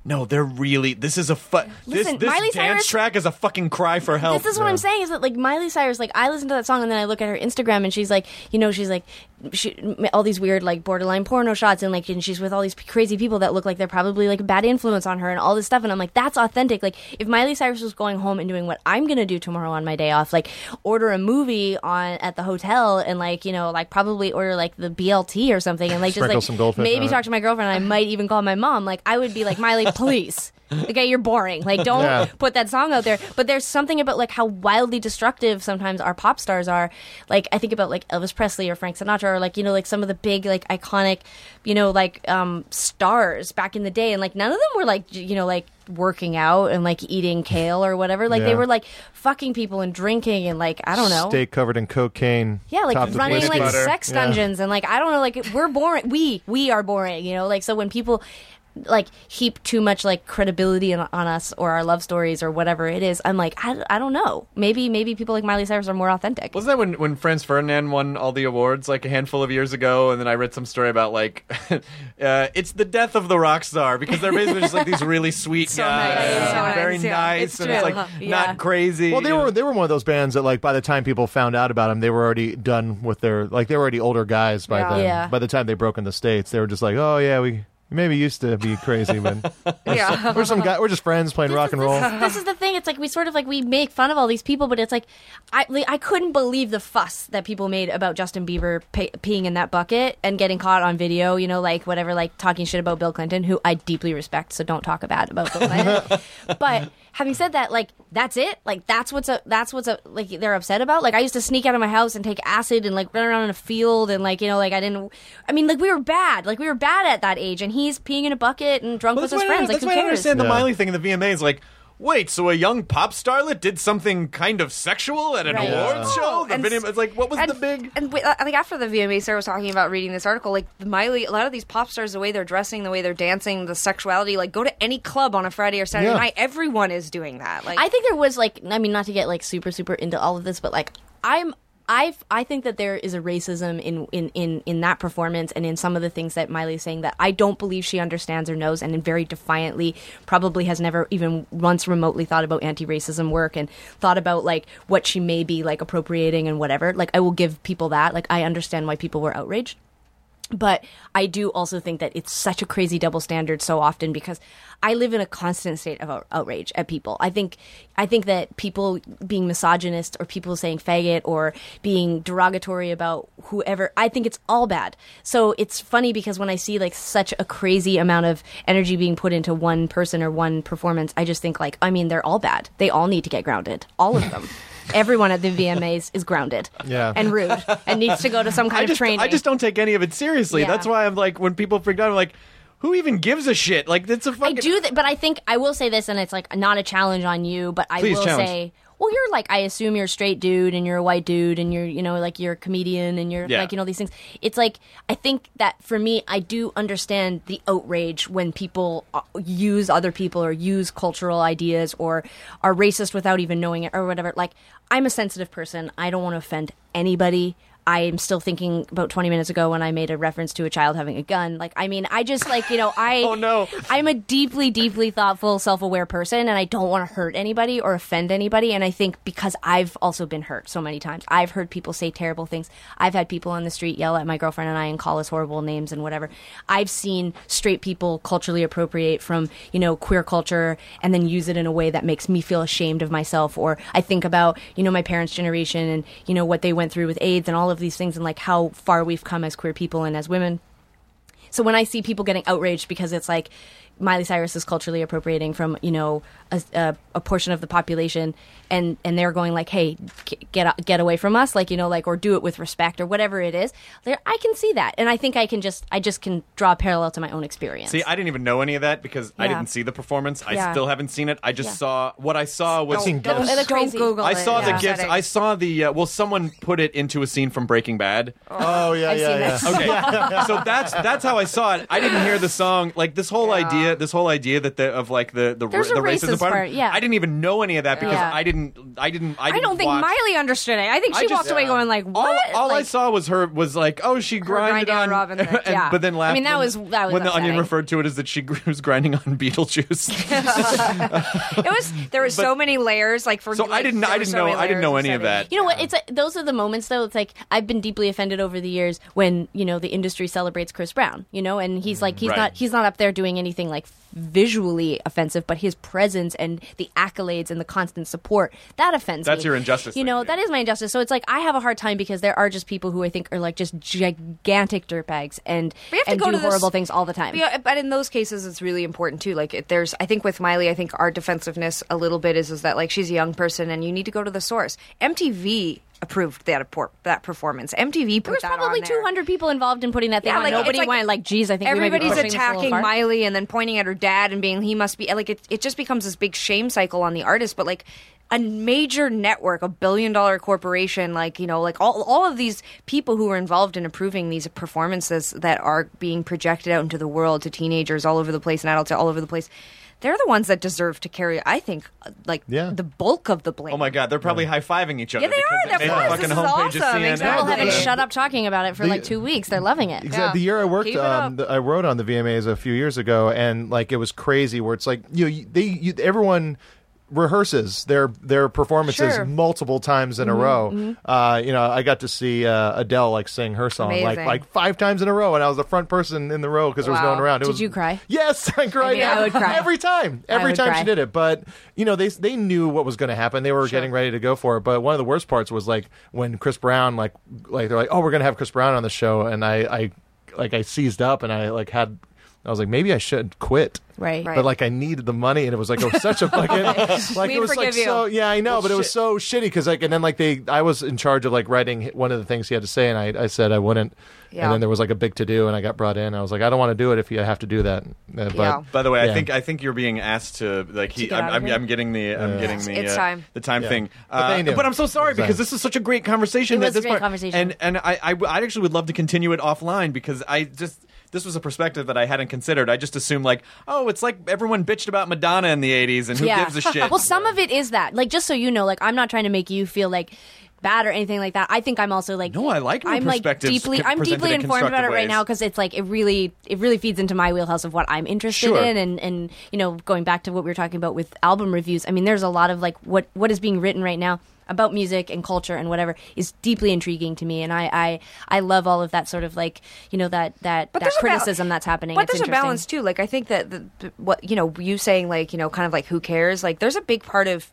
no, they're really. This is a fu- this Listen, this Miley dance Cyrus- track is a fucking cry for help. This is what I'm saying is that like Miley Cyrus, like I listen to that song and then I look at her Instagram and she's like, you know, she's like, she, all these weird like borderline porno shots and like, and she's with all these crazy people that look like they're probably like a bad influence on her and all this stuff. And I'm like, that's authentic. Like if Miley Cyrus was going home and doing what I'm gonna do tomorrow on my day off, like order a movie on at the hotel and like you know like probably order like the B L T or something and like just Sprinkle like some goldfish maybe on it. talk to my girlfriend. And I might even call my mom. Like I would be like, Miley, please. Okay, you're boring. Like, don't Yeah. put that song out there. But there's something about like how wildly destructive sometimes our pop stars are. Like, I think about like Elvis Presley or Frank Sinatra or like you know like some of the big like iconic, you know like um, stars back in the day, and like none of them were like j- you know like working out and like eating kale or whatever. Like they Yeah. were like fucking people and drinking and like I don't know. Steak covered in cocaine. Yeah, like topped with running whiskey. like butter. sex Yeah. dungeons and like I don't know, like we're boring. We we are boring, you know. Like so when people like heap too much like credibility on, on us or our love stories or whatever it is, I'm like I, I don't know. Maybe maybe people like Miley Cyrus are more authentic. Wasn't that when, when Franz Ferdinand won all the awards like a handful of years ago? And then I read some story about like uh, it's the death of the rock star because they're basically just like these really sweet So guys, nice. and So nice, very yeah. nice, It's and it's true. like Yeah. not crazy. Well, they you know? were they were one of those bands that like by the time people found out about them, they were already done with their like they were already older guys by Yeah. then. Yeah. By the time they broke in the States, they were just like, oh yeah, we maybe used to be crazy, but Yeah. we're some guy, we're just friends playing This rock is- and roll. This is, this is the thing. It's like we sort of like we make fun of all these people, but it's like I like, I couldn't believe the fuss that people made about Justin Bieber pe- peeing in that bucket and getting caught on video. You know, like whatever, like talking shit about Bill Clinton, who I deeply respect. So don't talk bad about Bill Clinton. But having said that, like that's it. Like that's what's a, that's what's a, like they're upset about. Like I used to sneak out of my house and take acid and like run around in a field and like you know like I didn't. I mean like we were bad. Like we were bad at that age, and he's peeing in a bucket and drunk Well, with that's his why I- friends. Like that's who why I cares? understand the Yeah. Miley thing in the V M As. Like, wait, so a young pop starlet did something kind of sexual at an Right. awards Yeah. show? The And video, it's like, what was and, the big? and wi- uh, like after the V M A, Sarah was talking about reading this article. Like the Miley, a lot of these pop stars, the way they're dressing, the way they're dancing, the sexuality. Like go to any club on a Friday or Saturday Yeah. night, everyone is doing that. Like I think there was like I mean not to get like super super into all of this, but like I'm I I think that there is a racism in, in, in, in that performance and in some of the things that Miley's saying that I don't believe she understands or knows, and very defiantly probably has never even once remotely thought about anti-racism work and thought about like what she may be like appropriating and whatever. Like I will give people that. Like I understand why people were outraged. But I do also think that it's such a crazy double standard so often because I live in a constant state of out- outrage at people. I think I think that people being misogynist or people saying faggot or being derogatory about whoever, I think it's all bad. So it's funny because when I see like such a crazy amount of energy being put into one person or one performance, I just think like, I mean, they're all bad. They all need to get grounded. All of them. Everyone at the V M As is grounded Yeah. and rude and needs to go to some kind I of just, training. I just don't take any of it seriously. Yeah. That's why I'm like, when people freak out, I'm like, who even gives a shit? Like, it's a I fucking. do, th- but I think I will say this, and it's like not a challenge on you, but I Please will challenge. say, well, you're like, I assume you're a straight dude, and you're a white dude, and you're, you know, like you're a comedian, and you're Yeah. like, you know, these things. It's like I think that for me, I do understand the outrage when people uh, use other people or use cultural ideas or are racist without even knowing it or whatever. Like, I'm a sensitive person. I don't want to offend anybody. I am still thinking about twenty minutes ago when I made a reference to a child having a gun. Like, I mean, I just like, you know, I, Oh, no. I'm a deeply, deeply thoughtful, self-aware person, and I don't want to hurt anybody or offend anybody. And I think because I've also been hurt so many times, I've heard people say terrible things. I've had people on the street yell at my girlfriend and I and call us horrible names and whatever. I've seen straight people culturally appropriate from, you know, queer culture and then use it in a way that makes me feel ashamed of myself. Or I think about, you know, my parents' generation and, you know, what they went through with AIDS and all of these things and like how far we've come as queer people and as women. So when I see people getting outraged because it's like Miley Cyrus is culturally appropriating from, you know, a, a, a portion of the population and, and they're going like, hey, get get away from us, like, you know, like, or do it with respect or whatever it is, there, I can see that. And I think I can just, I just can draw a parallel to my own experience. See, I didn't even know any of that because I Yeah. didn't see the performance. I Yeah. still haven't seen it. I just Yeah. saw what I saw was. seen Don't, gifs. don't crazy. Google I it. saw Yeah. the gifts. Upsetting. I saw the. Uh, well, someone put it into a scene from Breaking Bad. Oh yeah, I've yeah, seen yeah. that. Okay, so that's that's how I saw it. I didn't hear the song. Like this whole idea idea, this whole idea that the of like the the, There's the a racism racist part, part, yeah. I didn't even know any of that because Yeah. I didn't, I didn't, I, I didn't don't think watch- Miley understood it. I think I she just- walked away yeah. going like, "What?" All, all I Like, saw was her was like, oh, she grinded grinding on on Robin Thicke, and- yeah. but then laughed. I mean, that when, was- that was when the Onion upsetting. referred to it as that she gr- was grinding on Beetlejuice. it was there were so many layers. Like for So I like, didn't- there I were didn't so know- many I didn't know layers any of upsetting. that. You know what? It's like, those are the moments though. It's like I've been deeply offended over the years when you know the industry celebrates Chris Brown. You know, and he's like he's Right. not he's not up there doing anything like visually offensive, but his presence and the accolades and the constant support that offends me. That's your injustice You thing, know, yeah. that is my injustice. So it's like I have a hard time because there are just people who I think are like just gigantic dirtbags and We have to and go do to this- horrible things all the time. Yeah, but in those cases, it's really important too. Like, if there's, I think with Miley, I think our defensiveness a little bit is is that like she's a young person and you need to go to the source. M T V approved that appor- that performance. M T V put There was that probably on there. two hundred people involved in putting that thing Yeah, on. like, Nobody it's like went like, "Geez, I think we might be everybody's pushing this a little attacking far." Miley and then pointing at her dad and being he must be like it. It just becomes this big shame cycle on the artist. But like a major network, a billion dollar corporation, like you know, like all all of these people who are involved in approving these performances that are being projected out into the world to teenagers all over the place and adults all over the place. They're the ones that deserve to carry, I think, like Yeah. the bulk of the blame. Oh my God, they're probably high fiving each other. Yeah, they because are. They're made the friends. fucking This is homepage awesome. of C N N. Exactly. People haven't Yeah. shut up talking about it for The- like two weeks. They're loving it. Exactly. The year I worked, Keep it um, up. the, I wrote on the V M As a few years ago, and like it was crazy. Where it's like you know you, they you, everyone rehearses their their performances Sure. multiple times in a Mm-hmm, row. Uh, you know, I got to see uh, Adele like sing her song like Amazing. like five times in a row, and I was the front person in the row because there was no Wow. one around. It Did was, you cry? Yes, I cried. I mean, I every, would cry. every time. I Every would time cry. she did it. But you know, they they knew what was going to happen. They were getting ready to go for it. But one of the worst parts was like when Chris Brown like like they're like, oh, we're going to have Chris Brown on the show, and I I like I seized up and I like had. I was like, maybe I should quit. Right. Right. But like I needed the money, and it was like it was such a fucking like We it was like forgive you. so yeah I know, but it was so shitty because like and then like they I was in charge of like writing one of the things he had to say, and I I said I wouldn't, Yeah. and then there was like a big to do, and I got brought in. I was like I don't want to do it if you have to do that. Uh, but Yeah. By the way, I Yeah. think I think you're being asked to like he. To get out I'm, of I'm, here? I'm getting the I'm Yeah. getting It's- the it's uh, time. the time Yeah. thing. But Uh, they knew. but I'm so sorry It was because time. this is such a great conversation. It that was a this great part- conversation. and and I, I I actually would love to continue it offline because I just. This was a perspective that I hadn't considered. I just assumed, like, oh, it's like everyone bitched about Madonna in the eighties, and who Yeah. gives a shit? Well, some of it is that. Like, just so you know, like, I'm not trying to make you feel like bad or anything like that. I think I'm also like No, I like when I'm like perspectives deeply can- I'm presented deeply in informed about it constructive right ways. now because it's like it really it really feeds into my wheelhouse of what I'm interested Sure. in and and you know going back to what we were talking about with album reviews. I mean, there's a lot of like what what is being written right now about music and culture and whatever is deeply intriguing to me, and I I, I love all of that sort of like you know that that, that there's a bal- criticism that's happening. But It's there's a interesting. balance too. Like I think that the, the- what you know, you saying like you know, kind of like who cares? Like there's a big part of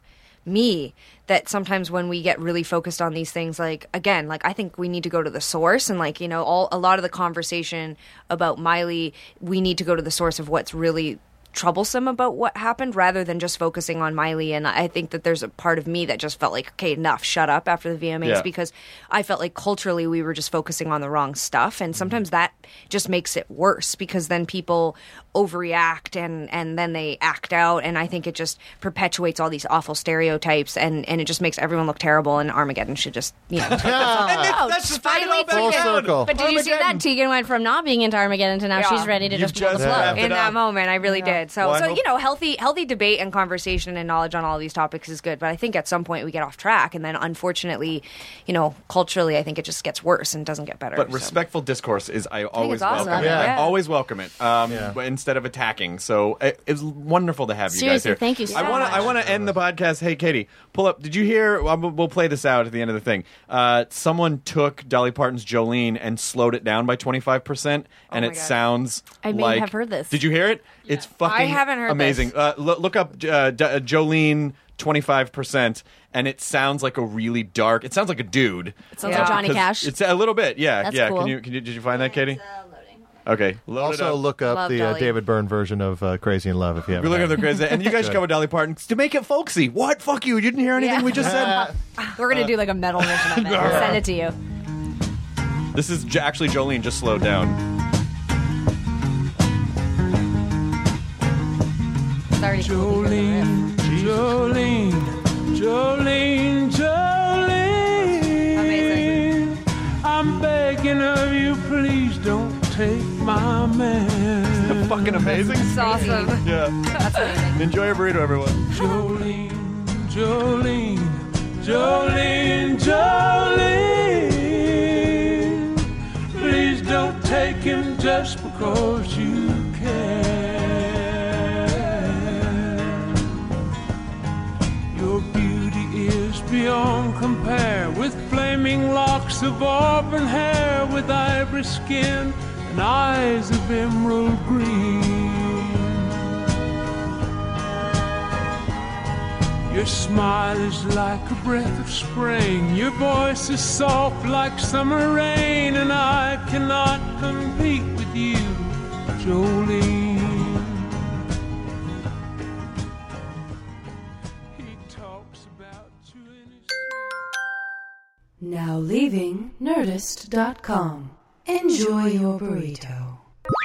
me that sometimes when we get really focused on these things, like again, like I think we need to go to the source and like you know, all a lot of the conversation about Miley, we need to go to the source of what's really troublesome about what happened rather than just focusing on Miley. And I think that there's a part of me that just felt like, okay, enough, shut up after the V M As Yeah. because I felt like culturally we were just focusing on the wrong stuff. And sometimes that just makes it worse because then people overreact and, and then they act out. And I think it just perpetuates all these awful stereotypes and, and it just makes everyone look terrible. And Armageddon should just, you know. Oh, That's just bring it finally all back Full Tegan. down. circle. But did you see that Armageddon. Tegan went from not being into Armageddon to now Yeah. she's ready to You've just blow the just flow. wrapped it In up. that moment, I really did. So, Well, I so hope- you know, healthy, healthy debate and conversation and knowledge on all these topics is good. But I think at some point we get off track, and then unfortunately, you know, culturally, I think it just gets worse and doesn't get better. But so. respectful discourse is I always it's awesome. welcome it. Yeah. I always welcome it. Um, Yeah. but instead of attacking. So it, it was wonderful to have you guys Seriously, here. thank you so I wanna, much. I want to end the podcast. Hey, Katie, pull up. Did you hear? We'll we'll play this out at the end of the thing. Uh, someone took Dolly Parton's Jolene and slowed it down by twenty-five percent, and Oh my it God. sounds I may like. have heard this. Did you hear it? It's fucking I haven't heard amazing. this. Uh, lo- look up uh, D- uh, Jolene twenty-five percent, and it sounds like a really dark. It sounds like a dude. It sounds Yeah. like Johnny 'Cause Cash. It's a little bit, yeah, That's yeah. cool. Can you, can you, did you find that, Katie? Okay, load it Also up. look up Love the uh, Dolly. David Byrne version of uh, Crazy in Love if you We're haven't. looking at heard the it. crazy, and you guys should cover Dolly Parton to make it folksy. What? Fuck you! You didn't hear anything Yeah. we just said. We're gonna do like a metal version of it. I'll send it to you. This is j- actually Jolene. Just slowed down. It's already cool to hear the riff. Jolene, Jolene, Jolene. Amazing. I'm begging of you, please don't take my man. fucking amazing? It's awesome. Yeah. That's amazing. Enjoy your burrito, everyone. Jolene, Jolene, Jolene, Jolene. Please don't take him just because you can. Your beauty is beyond compare, with flaming locks of auburn hair, with ivory skin and eyes of emerald green. Your smile is like a breath of spring, your voice is soft like summer rain, and I cannot compete with you, Jolene. He talks about you in his... Now leaving Nerdist dot com. Enjoy your burrito.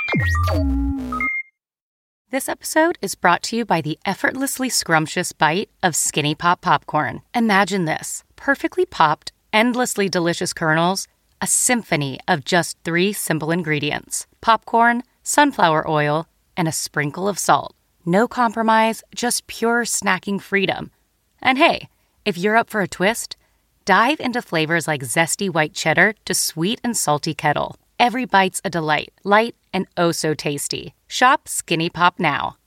This episode is brought to you by the effortlessly scrumptious bite of Skinny Pop Popcorn. Imagine this: perfectly popped, endlessly delicious kernels, a symphony of just three simple ingredients: popcorn, sunflower oil, and a sprinkle of salt. No compromise, just pure snacking freedom. And hey, if you're up for a twist, dive into flavors like zesty white cheddar to sweet and salty kettle. Every bite's a delight, light and oh so tasty. Shop Skinny Pop now.